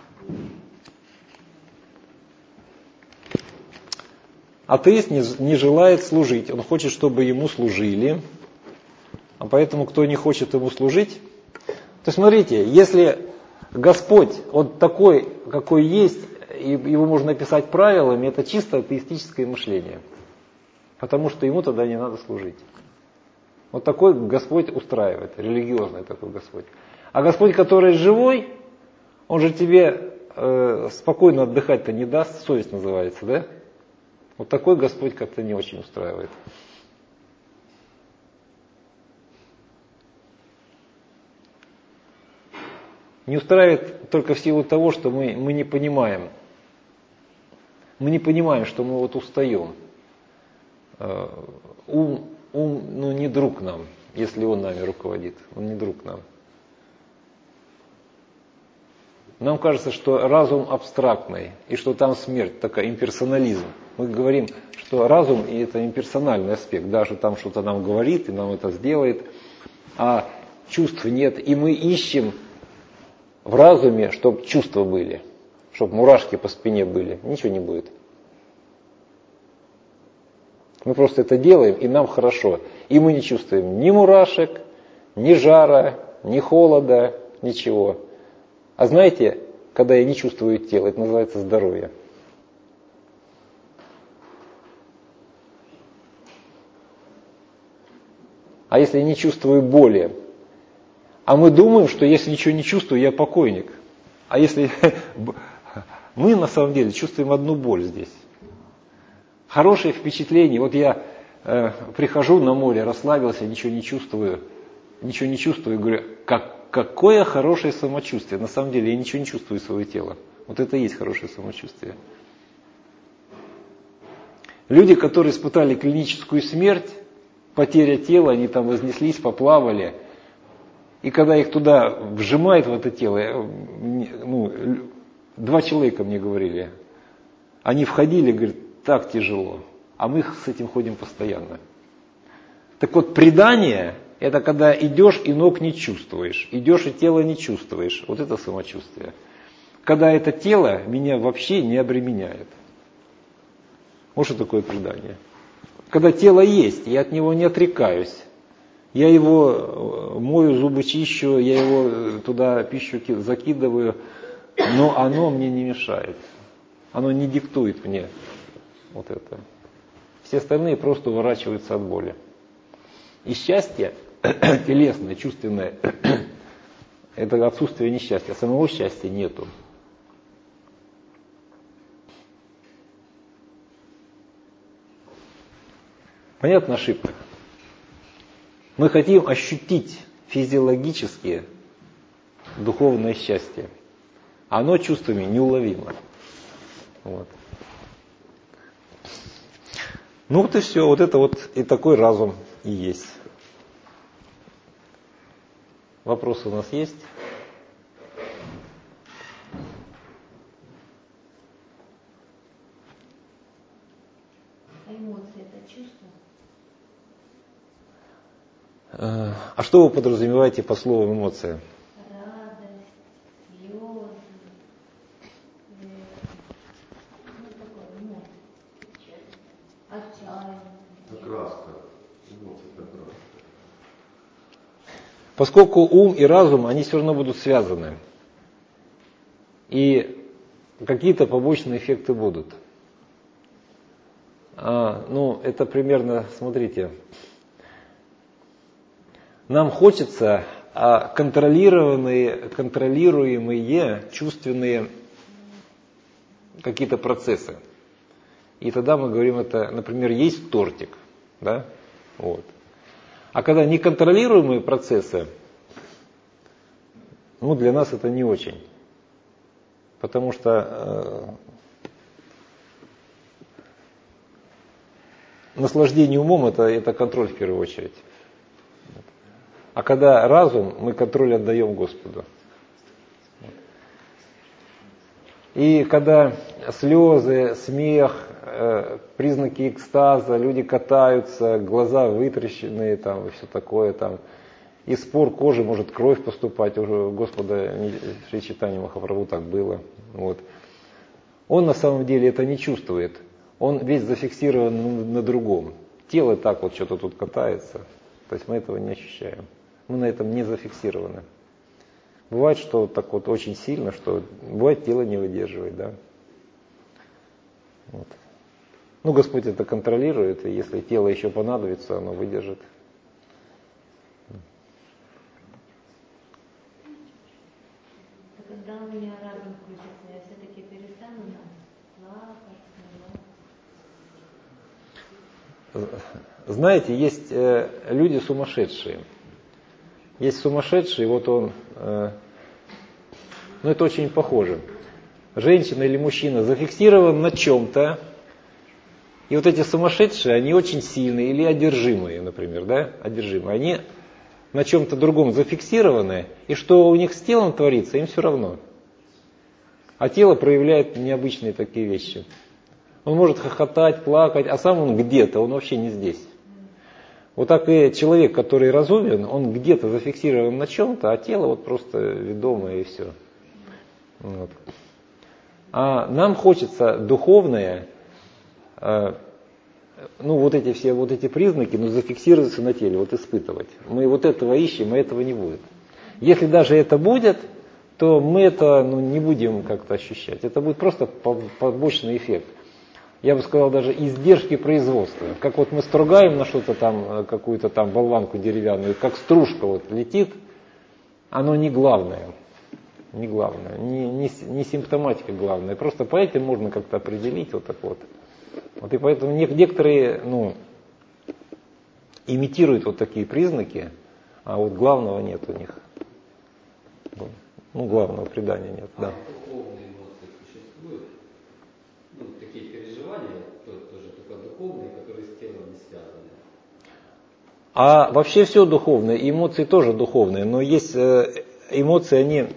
Атеист не желает служить. Он хочет, чтобы ему служили. А поэтому, кто не хочет ему служить... То смотрите, если Господь вот такой, какой есть, и его можно описать правилами, это чисто атеистическое мышление. Потому что ему тогда не надо служить. Вот такой Господь устраивает, религиозный такой Господь. А Господь, который живой, он же тебе спокойно отдыхать-то не даст, совесть называется, да? Вот такой Господь как-то не очень устраивает. Не устраивает только в силу того, что мы не понимаем. Мы не понимаем, что мы вот устаем. Ум не друг нам, если он нами руководит. Он не друг нам. Нам кажется, что разум абстрактный, и что там смерть, такая имперсонализм. Мы говорим, что разум и это имперсональный аспект, даже там что-то нам говорит и нам это сделает, а чувств нет. И мы ищем в разуме, чтобы чувства были, чтобы мурашки по спине были. Ничего не будет. Мы просто это делаем, и нам хорошо. И мы не чувствуем ни мурашек, ни жара, ни холода, ничего. А знаете, когда я не чувствую тело, это называется здоровье. А если я не чувствую боли? А мы думаем, что если ничего не чувствую, я покойник. А если мы на самом деле чувствуем одну боль здесь. Хорошее впечатление. Вот я прихожу на море, расслабился, ничего не чувствую, говорю, какое хорошее самочувствие. На самом деле я ничего не чувствую своего тела. Вот это и есть хорошее самочувствие. Люди, которые испытали клиническую смерть, потеря тела, они там вознеслись, поплавали. И когда их туда вжимает в это тело, 2 человека мне говорили, они входили, говорят, так тяжело, а мы с этим ходим постоянно. Так вот, предание – это когда идешь и ног не чувствуешь, идешь и тело не чувствуешь. Вот это самочувствие. Когда это тело меня вообще не обременяет. Вот что такое предание. Когда тело есть, я от него не отрекаюсь. Я его мою, зубы чищу, я его туда пищу закидываю, но оно мне не мешает. Оно не диктует мне вот это. Все остальные просто уворачиваются от боли. И счастье телесное, чувственное, это отсутствие несчастья. Самого счастья нету. Понятна ошибка? Мы хотим ощутить физиологически духовное счастье. Оно чувствами неуловимо. Вот. Ну вот и все. Вот это вот и такой разум и есть. Вопросы у нас есть? А эмоции это чувство? А что вы подразумеваете по слову эмоция? Радость, слезы, отчаяние. Краска. Эмоции это краска. Поскольку ум и разум, они все равно будут связаны. И какие-то побочные эффекты будут. Это примерно, смотрите, нам хочется контролируемые чувственные какие-то процессы. И тогда мы говорим, это, например, есть тортик. Да? Вот. А когда неконтролируемые процессы, для нас это не очень. Потому что наслаждение умом это контроль в первую очередь. А когда разум, мы контроль отдаем Господу. И когда слезы, смех, признаки экстаза, люди катаются, глаза вытрященные, там, и все такое, там, из пор кожи может кровь поступать, уже у Господа Шри Чайтанья Махапрабху так было. Вот. Он на самом деле это не чувствует, он весь зафиксирован на другом. Тело так вот что-то тут катается, то есть мы этого не ощущаем. Мы на этом не зафиксированы. Бывает, что так вот очень сильно, что бывает тело не выдерживает, да. Вот. Господь это контролирует, и если тело еще понадобится, оно выдержит. Когда у меня разум включится, я все-таки перестану плакать, знаете, есть люди сумасшедшие. Есть сумасшедший, вот он, ну это очень похоже. Женщина или мужчина зафиксирован на чем-то, и вот эти сумасшедшие, они очень сильные или одержимые, например, да, одержимые. Они на чем-то другом зафиксированы, и что у них с телом творится, им все равно. А тело проявляет необычные такие вещи. Он может хохотать, плакать, а сам он где-то, он вообще не здесь. Вот так и человек, который разумен, он где-то зафиксирован на чем-то, а тело вот просто ведомое и все. Вот. А нам хочется духовное, ну вот эти все вот эти признаки, ну зафиксироваться на теле, вот испытывать. Мы вот этого ищем, а этого не будет. Если даже это будет, то мы это не будем как-то ощущать. Это будет просто побочный эффект. Я бы сказал, даже издержки производства. Как вот мы стругаем на что-то там, какую-то там болванку деревянную, как стружка вот летит, оно не главное. Не главное, не симптоматика главная. Просто по этим можно как-то определить вот так вот. Вот и поэтому некоторые, имитируют вот такие признаки, а вот главного нет у них. Главного предания нет, да. Духовные эмоции существуют? Такие переживания, тоже только духовные, которые с телом не связаны. А вообще все духовное, и эмоции тоже духовные, но есть эмоции, они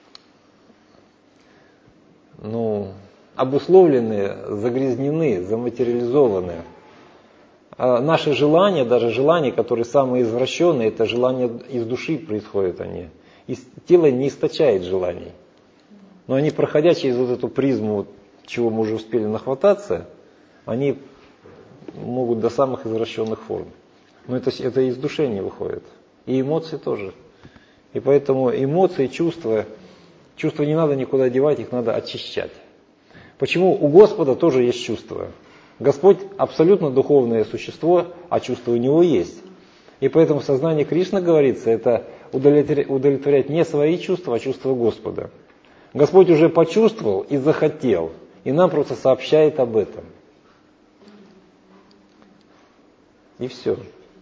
обусловлены, загрязнены, заматериализованы. А наши желания, даже желания, которые самые извращенные, это желания из души происходят они. Тело не источает желаний. Но они, проходя через вот эту призму, чего мы уже успели нахвататься, они могут до самых извращенных форм. Но это из души не выходит. И эмоции тоже. И поэтому эмоции, чувства не надо никуда девать, их надо очищать. Почему? У Господа тоже есть чувства. Господь абсолютно духовное существо, а чувства у Него есть. И поэтому в сознании Кришны говорится, это удовлетворять не свои чувства, а чувства Господа. Господь уже почувствовал и захотел, и нам просто сообщает об этом. И все.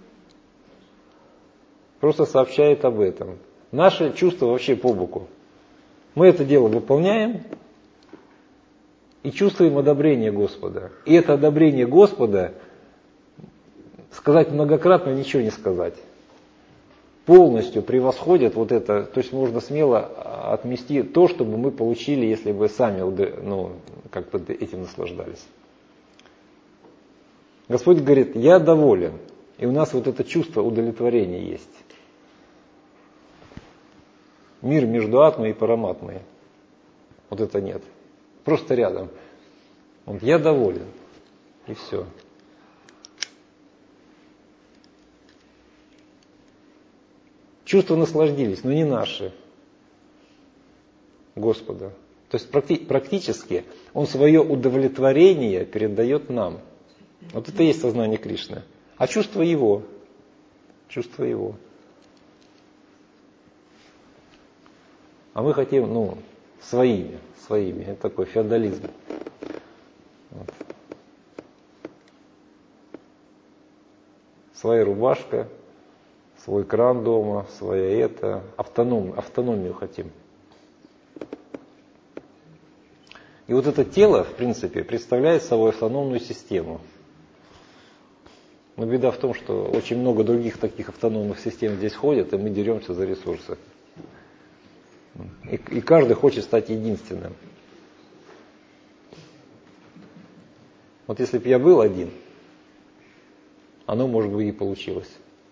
Просто сообщает об этом. Наши чувства вообще по боку. Мы это дело выполняем и чувствуем одобрение Господа. И это одобрение Господа, сказать многократно ничего не сказать, полностью превосходит вот это, то есть можно смело отмести то, что бы мы получили, если бы сами как бы этим наслаждались. Господь говорит, я доволен, и у нас вот это чувство удовлетворения есть. Мир между атмой и параматмой. Вот это нет. Просто рядом. Вот, я доволен. И все. Чувства насладились, но не наши. Господа. То есть практически Он свое удовлетворение передает нам. Вот это и есть сознание Кришны. А чувство Его. Чувство Его. А мы хотим, своими. Это такой феодализм. Вот. Своя рубашка, свой кран дома, своя автономию хотим. И вот это тело, в принципе, представляет собой автономную систему. Но беда в том, что очень много других таких автономных систем здесь ходят, и мы деремся за ресурсы. И каждый хочет стать единственным. Вот если бы я был один, оно, может быть, и получилось.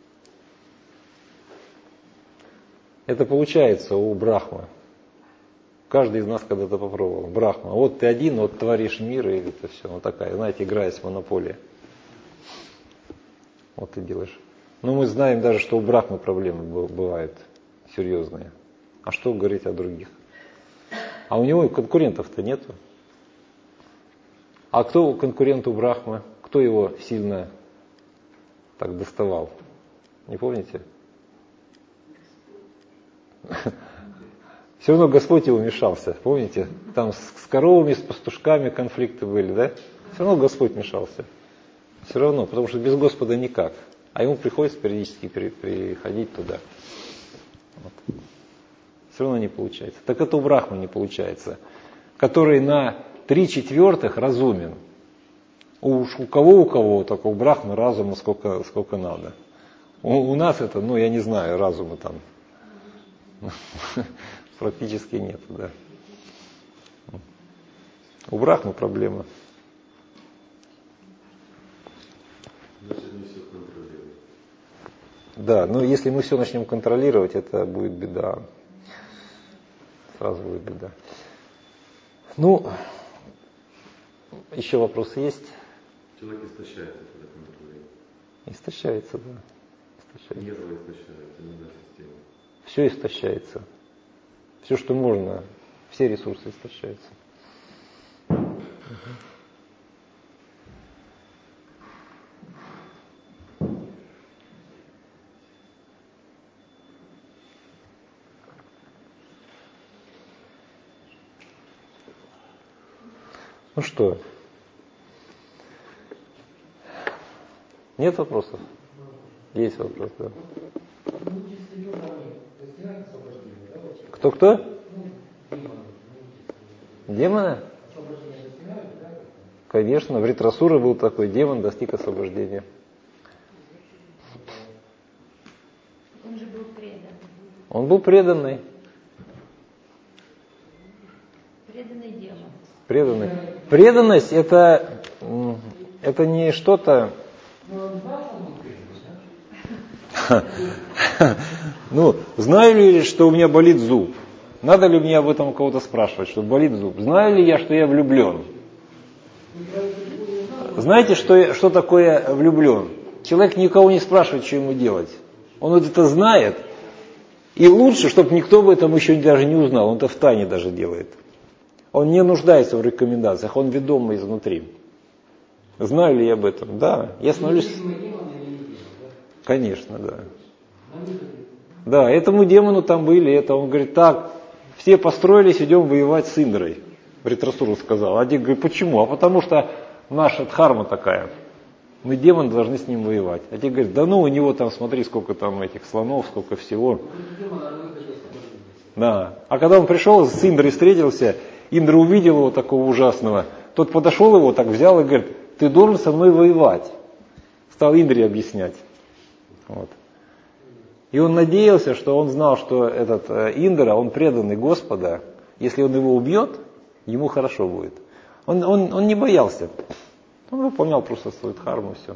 Это получается у Брахмы. Каждый из нас когда-то попробовал. Брахма. Вот ты один, вот творишь мир, и это все. Вот такая, знаете, игра есть монополия. Вот ты делаешь. Но мы знаем даже, что у Брахмы проблемы бывают серьезные. А что говорить о других? А у него конкурентов-то нету. А кто конкурент у Брахмы? Кто его сильно так доставал? Не помните? Все равно Господь его вмешался. Помните? Там с коровами, с пастушками конфликты были, да? Все равно Господь вмешался. Все равно, потому что без Господа никак. А ему приходится периодически приходить туда. Вот. Все равно не получается. Так это у Брахмы не получается. Который на 3/4 разумен. Уж у кого, только у Брахмы разума сколько надо. У нас это, я не знаю, разума там практически нет, да. У Брахмы проблема. Значит, не все контролируем. Да, но если мы все начнем контролировать, это будет беда. Сразу будет беда. Еще вопросы есть? Человек истощается, когда контролирует. Истощается, да. Истощается. Нервы истощаются, иммунная система. Все истощается. Все, что можно, все ресурсы истощаются. Ну что? Нет вопросов? Есть вопрос, да. Кто? Демоны? Конечно, в Вритрасура был такой демон, достиг освобождения. Он же был предан. Он был преданный. Преданный демон. Преданный. Преданность это не что-то. Знаю ли, что у меня болит зуб? Надо ли мне об этом у кого-то спрашивать, что болит зуб? Знаю ли я, что я влюблен? Знаете, что такое влюблен? Человек никого не спрашивает, что ему делать. Он вот это знает. И лучше, чтобы никто об этом еще даже не узнал. Он это в тайне даже делает. Он не нуждается в рекомендациях, он ведомый изнутри. Знаю ли я об этом? Да. Я становлюсь... Конечно, да. Да, этому демону там были, это он говорит, так, все построились, идем воевать с Индрой. Вритрасура сказал. А Дик говорит, почему? А потому что наша дхарма такая. Мы, демоны, должны с ним воевать. А Дик говорит, да у него там, смотри, сколько там этих слонов, сколько всего. Да. А когда он пришел, с Индрой встретился, Индра увидел его такого ужасного. Тот подошел его, так взял и говорит, ты должен со мной воевать. Стал Индре объяснять. Вот. И он надеялся, что он знал, что этот Индра, он преданный Господа. Если он его убьет, ему хорошо будет. Он не боялся. Он выполнял просто свою дхарму, все.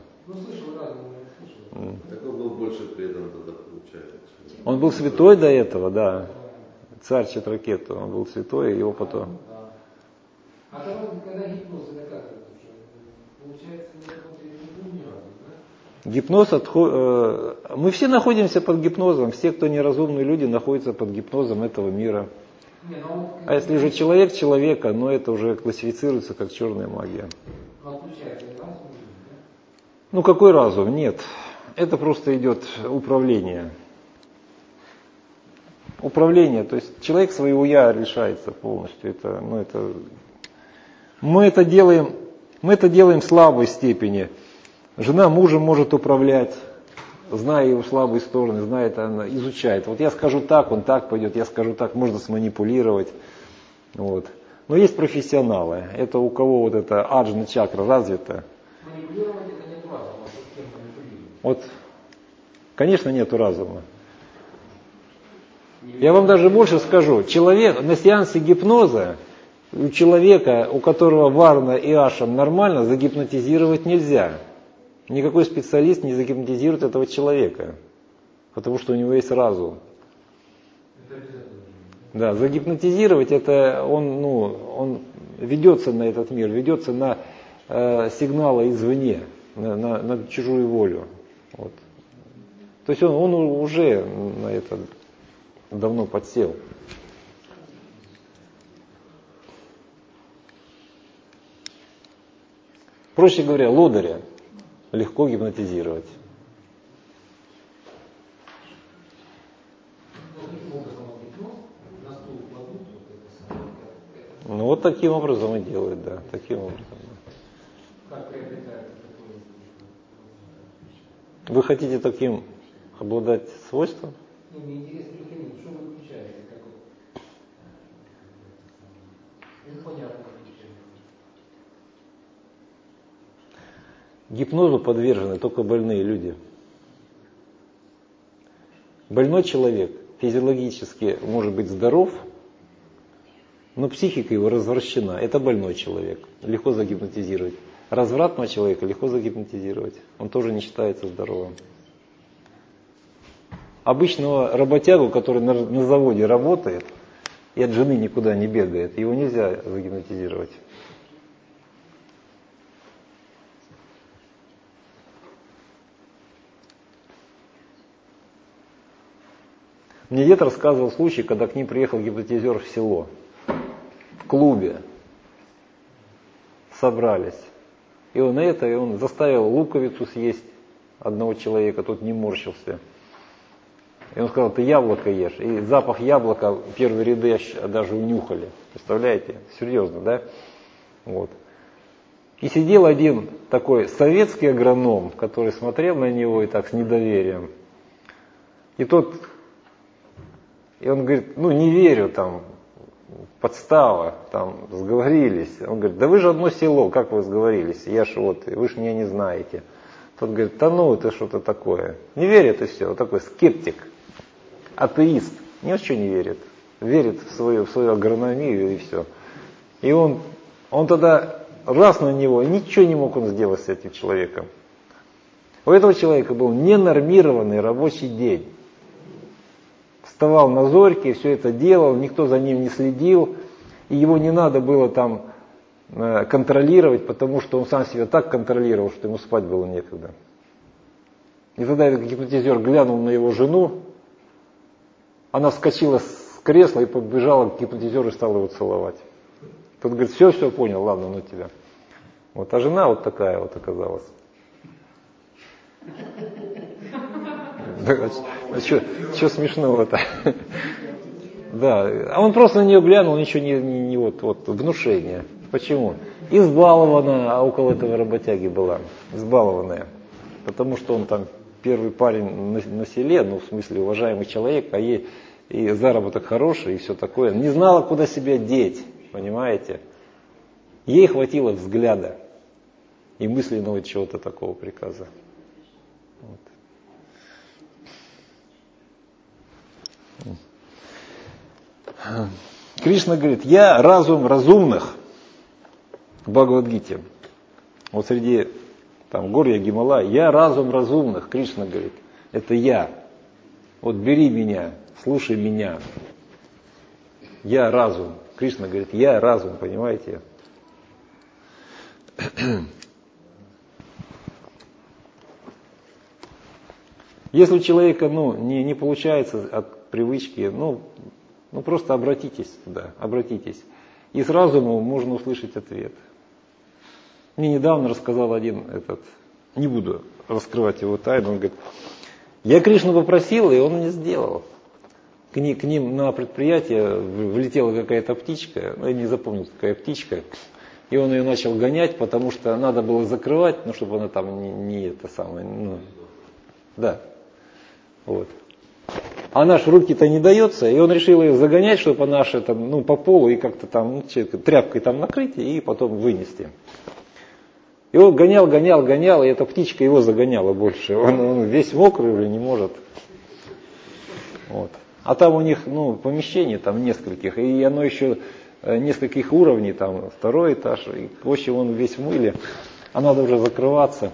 Так он был больше предан тогда, получается. Он был святой до этого, да. Царь Читракету, он был святой, и его потом... А когда гипноз, это как? Получается, не разум, да? Гипноз мы все находимся под гипнозом, все, кто неразумные люди, находятся под гипнозом этого мира. А если же человек человека, это уже классифицируется как черная магия. Какой разум? Нет. Это просто идет управление. Управление, то есть человек своего я решается полностью. Мы это делаем в слабой степени. Жена мужем может управлять, зная его слабые стороны, знает, она изучает. Вот я скажу так, он так пойдет, я скажу так, можно сманипулировать. Вот. Но есть профессионалы. Это у кого вот эта аджна чакра развита. Манипулировать это нет разума, с кем манипулировать. Вот, конечно, нету разума. Я вам даже больше скажу. Человек на сеансе гипноза, у человека, у которого варна и ашам нормально, загипнотизировать нельзя. Никакой специалист не загипнотизирует этого человека, потому что у него есть разум. Да, загипнотизировать это он ведется на этот мир, ведется на сигналы извне, на чужую волю. Вот. То есть он уже на это давно подсел. Проще говоря, лодыря легко гипнотизировать. Вот таким образом и делают, да, таким образом. Как приобретается такое? Вы хотите таким обладать свойством? Ну, мне интересно, что вы включаете? Как вот, непонятно. Гипнозу подвержены только больные люди. Больной человек физиологически может быть здоров, но психика его развращена. Это больной человек. Легко загипнотизировать. Развратного человека легко загипнотизировать. Он тоже не считается здоровым. Обычного работягу, который на заводе работает и от жены никуда не бегает, его нельзя загипнотизировать. Мне дед рассказывал случай, когда к ним приехал гипнотизер в село. В клубе собрались. И он заставил луковицу съесть одного человека, тот не морщился. И он сказал: ты яблоко ешь. И запах яблока первые ряды даже унюхали. Представляете? Серьезно, да? Вот. И сидел один такой советский агроном, который смотрел на него и так с недоверием. И он говорит: ну не верю, там подстава, там сговорились. Он говорит: да вы же одно село, как вы сговорились? Вы же меня не знаете. Тот говорит: да ну это что-то такое. Не верит и все, вот такой скептик, атеист, ни в что не верит. Верит в свою агрономию и все. И он тогда раз на него, ничего не мог он сделать с этим человеком. У этого человека был ненормированный рабочий день. Вставал на зорьке, все это делал, никто за ним не следил, и его не надо было там контролировать, потому что он сам себя так контролировал, что ему спать было некогда. И тогда этот гипнотизер глянул на его жену, она вскочила с кресла и побежала к гипнотизеру и стала его целовать. Тот говорит: все понял, ладно, ну тебя. Вот, а жена вот такая вот оказалась. А что смешного-то? Да, а он просто на нее глянул, ничего не вот внушение. Почему? Избалованная, а около этого работяги была, избалованная. Потому что он там первый парень на селе, ну в смысле уважаемый человек, а ей и заработок хороший, и все такое. Не знала, куда себя деть, понимаете? Ей хватило взгляда и мысленного чего-то такого приказа. Вот. Кришна говорит: я разум разумных в Бхагавад-гите. Вот среди гор я Гималай, я разум разумных, Кришна говорит, это я. Вот бери меня, слушай меня. Я разум. Кришна говорит: я разум, понимаете? Если у человека не получается от привычки, просто обратитесь туда, обратитесь. И с разумом можно услышать ответ. Мне недавно рассказал один не буду раскрывать его тайну, он говорит: я Кришну попросил, и он мне сделал. К ним на предприятие влетела какая-то птичка, я не запомнил, какая птичка, и он ее начал гонять, потому что надо было закрывать, чтобы она там не это самое, да, вот. А наш руки-то не дается, и он решил ее загонять, чтобы она по полу и как-то там тряпкой там накрыть и потом вынести. И он гонял, и эта птичка его загоняла больше. Он весь мокрый уже не может. Вот. А там у них помещение там нескольких, и оно еще нескольких уровней, там второй этаж, и, в общем, он весь в мыле, а надо уже закрываться.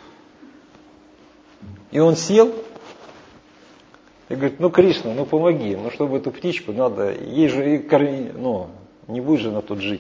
И он сел и говорит: Кришна, помоги, чтобы эту птичку надо, ей же не будет же она тут жить.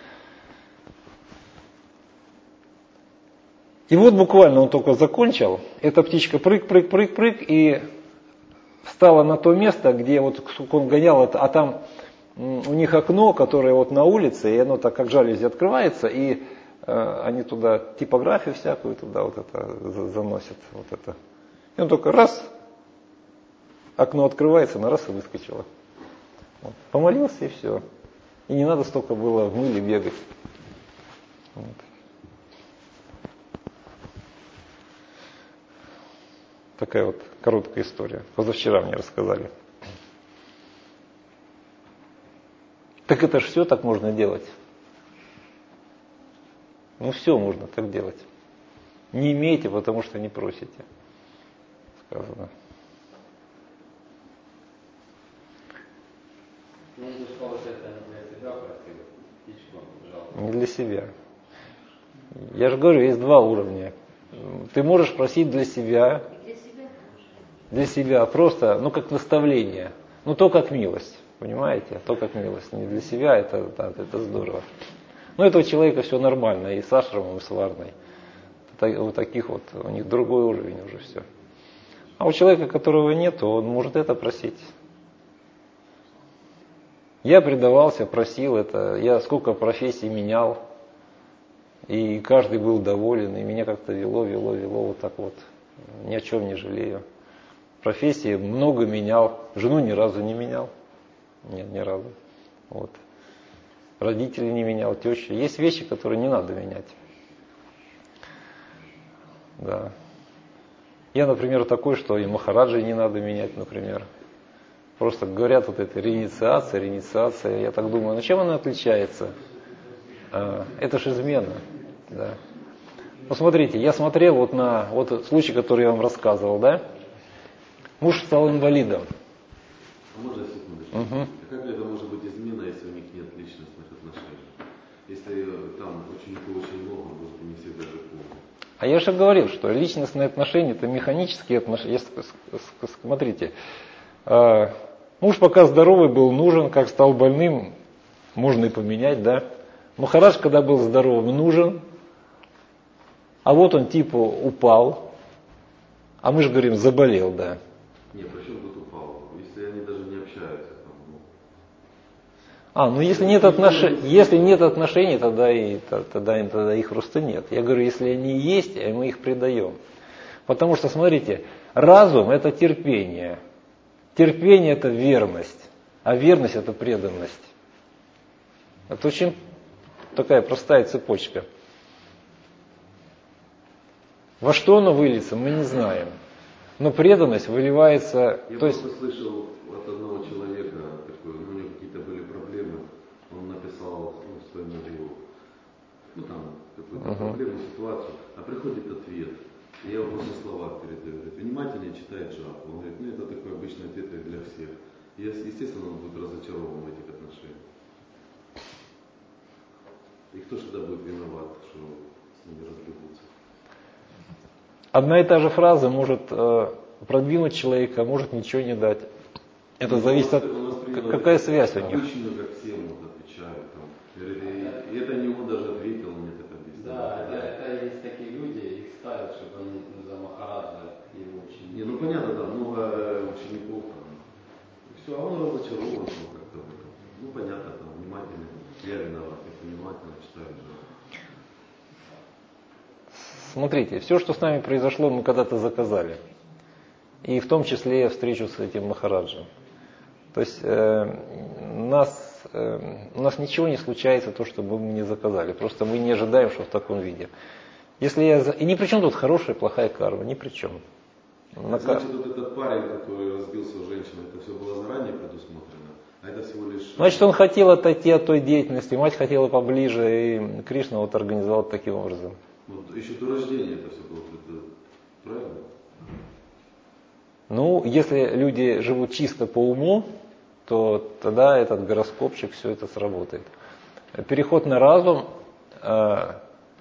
И вот буквально он только закончил, эта птичка прыг, и встала на то место, где он гонял, а там у них окно, которое на улице, и оно так как жалюзи открывается, и они туда типографию всякую туда заносят. И он только раз, окно открывается, она раз и выскочила. Вот. Помолился и все. И не надо столько было в мыле бегать. Вот. такая вот короткая история. Позавчера мне рассказали. Так это ж все так можно делать. Ну все можно так делать. Не имейте, потому что не просите. Сказано. Ну, это же получается, не для себя просил, птичку жалко. Не для себя. Я же говорю, есть два уровня. Ты можешь просить для себя. И для себя тоже. Для себя просто, ну как наставление. Ну то как милость. Понимаете? То как милость. Не для себя, это здорово. Но этого человека все нормально. И с ашрамом, и с варной. У таких вот, у них другой уровень уже все. А у человека, которого нет, он может это просить. Я предавался, просил это. Я сколько профессий менял. И каждый был доволен. И меня как-то вело вот так вот. Ни о чем не жалею. Профессии много менял. Жену ни разу не менял. Нет, ни разу. Вот. Родителей не менял, тещу. Есть вещи, которые не надо менять. Да. Я, например, такой, что и Махараджи не надо менять, например. Просто говорят вот это реинициация. Я так думаю, ну чем она отличается? Это же измена. Да. Ну смотрите, я смотрел вот на вот случай, который я вам рассказывал, да? Муж стал инвалидом. А можно секундочку? Угу. Как это может быть измена, если у них нет личностных отношений? Если там учеников очень много, может не все даже помнят. А я же говорил, что личностные отношения это механические отношения. Смотрите, муж пока здоровый был нужен, как стал больным, можно и поменять, да? Махарадж, когда был здоровым, нужен, а вот он типа упал, а мы же говорим заболел, да? Нет, причем тут упал? Если они даже не общаются. Ну если нет отношений, тогда их просто нет. Я говорю, если они есть, мы их предаем. Потому что, смотрите, разум это терпение. Терпение это верность, а верность это преданность. Это очень такая простая цепочка. Во что оно выльется, мы не знаем. Но преданность выливается... Я то есть слышал от одного человека, такой, у него какие-то были проблемы, он написал свою могилу, там какую-то проблему, ситуацию, а приходит ответ. И я его в словах передаю. Говорит, внимательнее читает Джапу. Он говорит, это такой обычный ответ для всех. И, естественно, он будет разочарован в этих отношениях. И кто же тогда будет виноват, что с ними разбегутся? одна и та же фраза может продвинуть человека, а может ничего не дать. Это зависит от... Какая связь у них? Обычно, как все отвечают. И это не он даже ответил, нет, это объяснил. Да, это есть такие люди, их ставят, чтобы они за Махараджа его ученики. Не, понятно, да, много учеников там. Все, а он разочарован как-то. Понятно, там, внимательно. Я виноват, если внимательно читаю. Смотрите, все, что с нами произошло, мы когда-то заказали. И в том числе встречу с этим Махараджем. То есть у нас ничего не случается, то, что мы не заказали. Просто мы не ожидаем, что в таком виде. И ни при чем тут хорошая и плохая карма, ни при чем. Значит, вот этот парень, который разбился у женщины, это все было заранее предусмотрено? А это всего лишь... Значит, он хотел отойти от той деятельности, мать хотела поближе, и Кришна вот организовал таким образом. Вот еще до рождения это все было, это правильно? Ну, если люди живут чисто по уму, то тогда этот гороскопчик, все это сработает. Переход на разум – это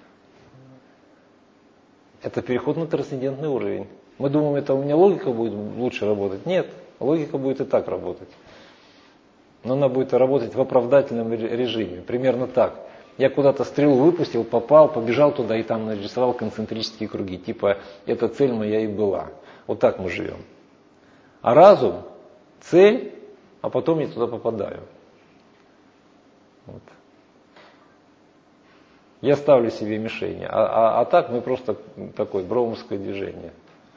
переход на трансцендентный уровень. Мы думаем, это у меня логика будет лучше работать. Нет, логика будет и так работать. Но она будет работать в оправдательном режиме. Примерно так. Я куда-то стрелу выпустил, попал, побежал туда и там нарисовал концентрические круги. Типа, эта цель моя и была. Вот так мы живем. А разум – цель, а потом я туда попадаю. Вот. Я ставлю себе мишени. А так мы просто такое броумское движение.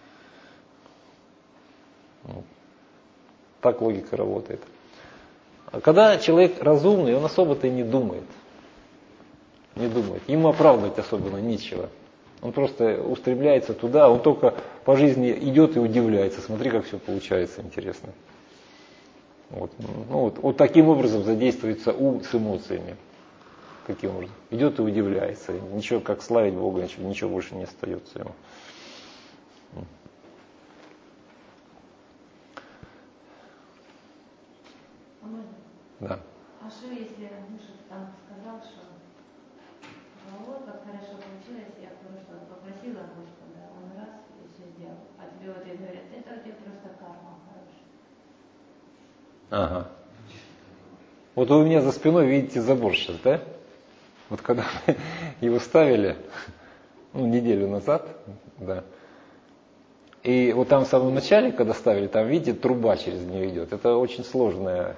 Вот. Так логика работает. А когда человек разумный, он особо-то и не думает. Не думает. Ему оправдывать особенно нечего. Он просто устремляется туда, он только по жизни идет и удивляется. Смотри, как все получается интересно. Вот. Ну, вот таким образом задействуется ум с эмоциями. Таким образом. Идет и удивляется. Ничего, как славить Бога, ничего больше не остается ему. Да. А что если муж там сказал, что вот как хорошо получилось, я просто попросила Господа, он раз и все сделал. А тебе вот и говорят, это у тебя просто карма хорошая. Ага. Вот у меня за спиной, видите, забор сейчас, да? Вот когда его ставили, неделю назад, да. И вот там в самом начале, когда ставили, там, видите, труба через нее идет. Это очень сложная,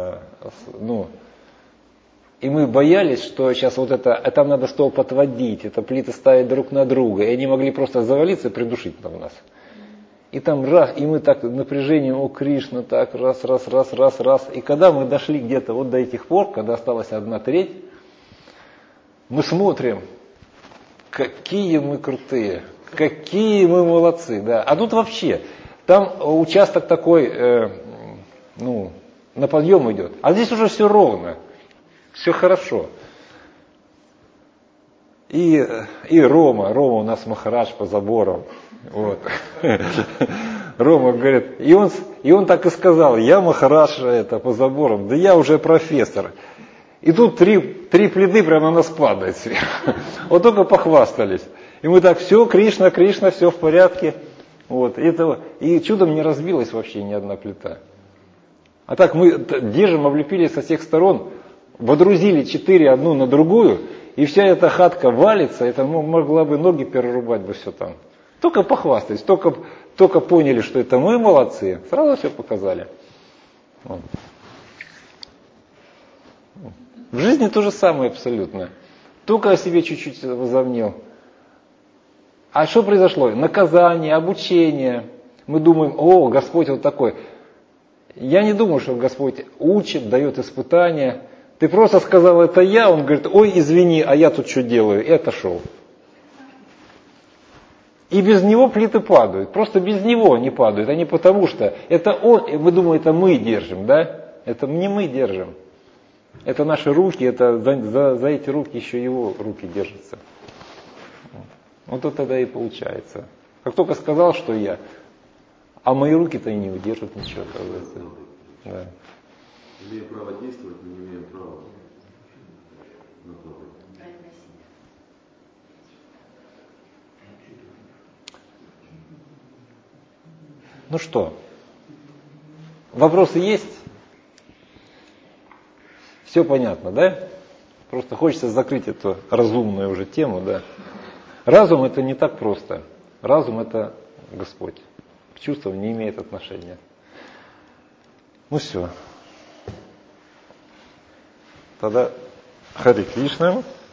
и мы боялись, что сейчас вот там надо столб отводить, это плиты ставить друг на друга, и они могли просто завалиться и придушить там нас. И там раз, и мы так напряжением, о Кришна, так раз. И когда мы дошли где-то вот до этих пор, когда осталась 1/3, мы смотрим, какие мы крутые. Какие мы молодцы, да. А тут вообще, там участок такой, на подъем идет. А здесь уже все ровно, все хорошо. И Рома у нас Махарадж по заборам. Вот. Рома говорит, и он так и сказал, я Махарадж по заборам, да я уже профессор. И тут три плиты прямо на нас падают сверху. Вот только похвастались. И мы так, все, Кришна, все в порядке. Вот, и чудом не разбилась вообще ни одна плита. А так мы держим, облепили со всех сторон, водрузили 4 одну на другую, и вся эта хатка валится, это могла бы ноги перерубать бы все там. Только похвастались, только поняли, что это мы молодцы, сразу все показали. Вот. В жизни то же самое абсолютно. Только о себе чуть-чуть возомнил. А что произошло? Наказание, обучение. Мы думаем, о, Господь вот такой. Я не думаю, что Господь учит, дает испытания. Ты просто сказал, это я, он говорит, ой, извини, а я тут что делаю? И отошел. И без него плиты падают. Просто без него они падают. А не потому что это он, мы думаем, это мы держим, да? Это не мы держим. Это наши руки, это за эти руки еще его руки держатся. Вот это тогда и получается. Как только сказал, что я, а мои руки-то и не удержат ничего. Да. Имеем право действовать, но не имеем права. Ну что, вопросы есть? Все понятно, да? Просто хочется закрыть эту разумную уже тему, да? Разум это не так просто. Разум это Господь. К чувствам не имеет отношения. Ну все. Тогда Харе Кришна.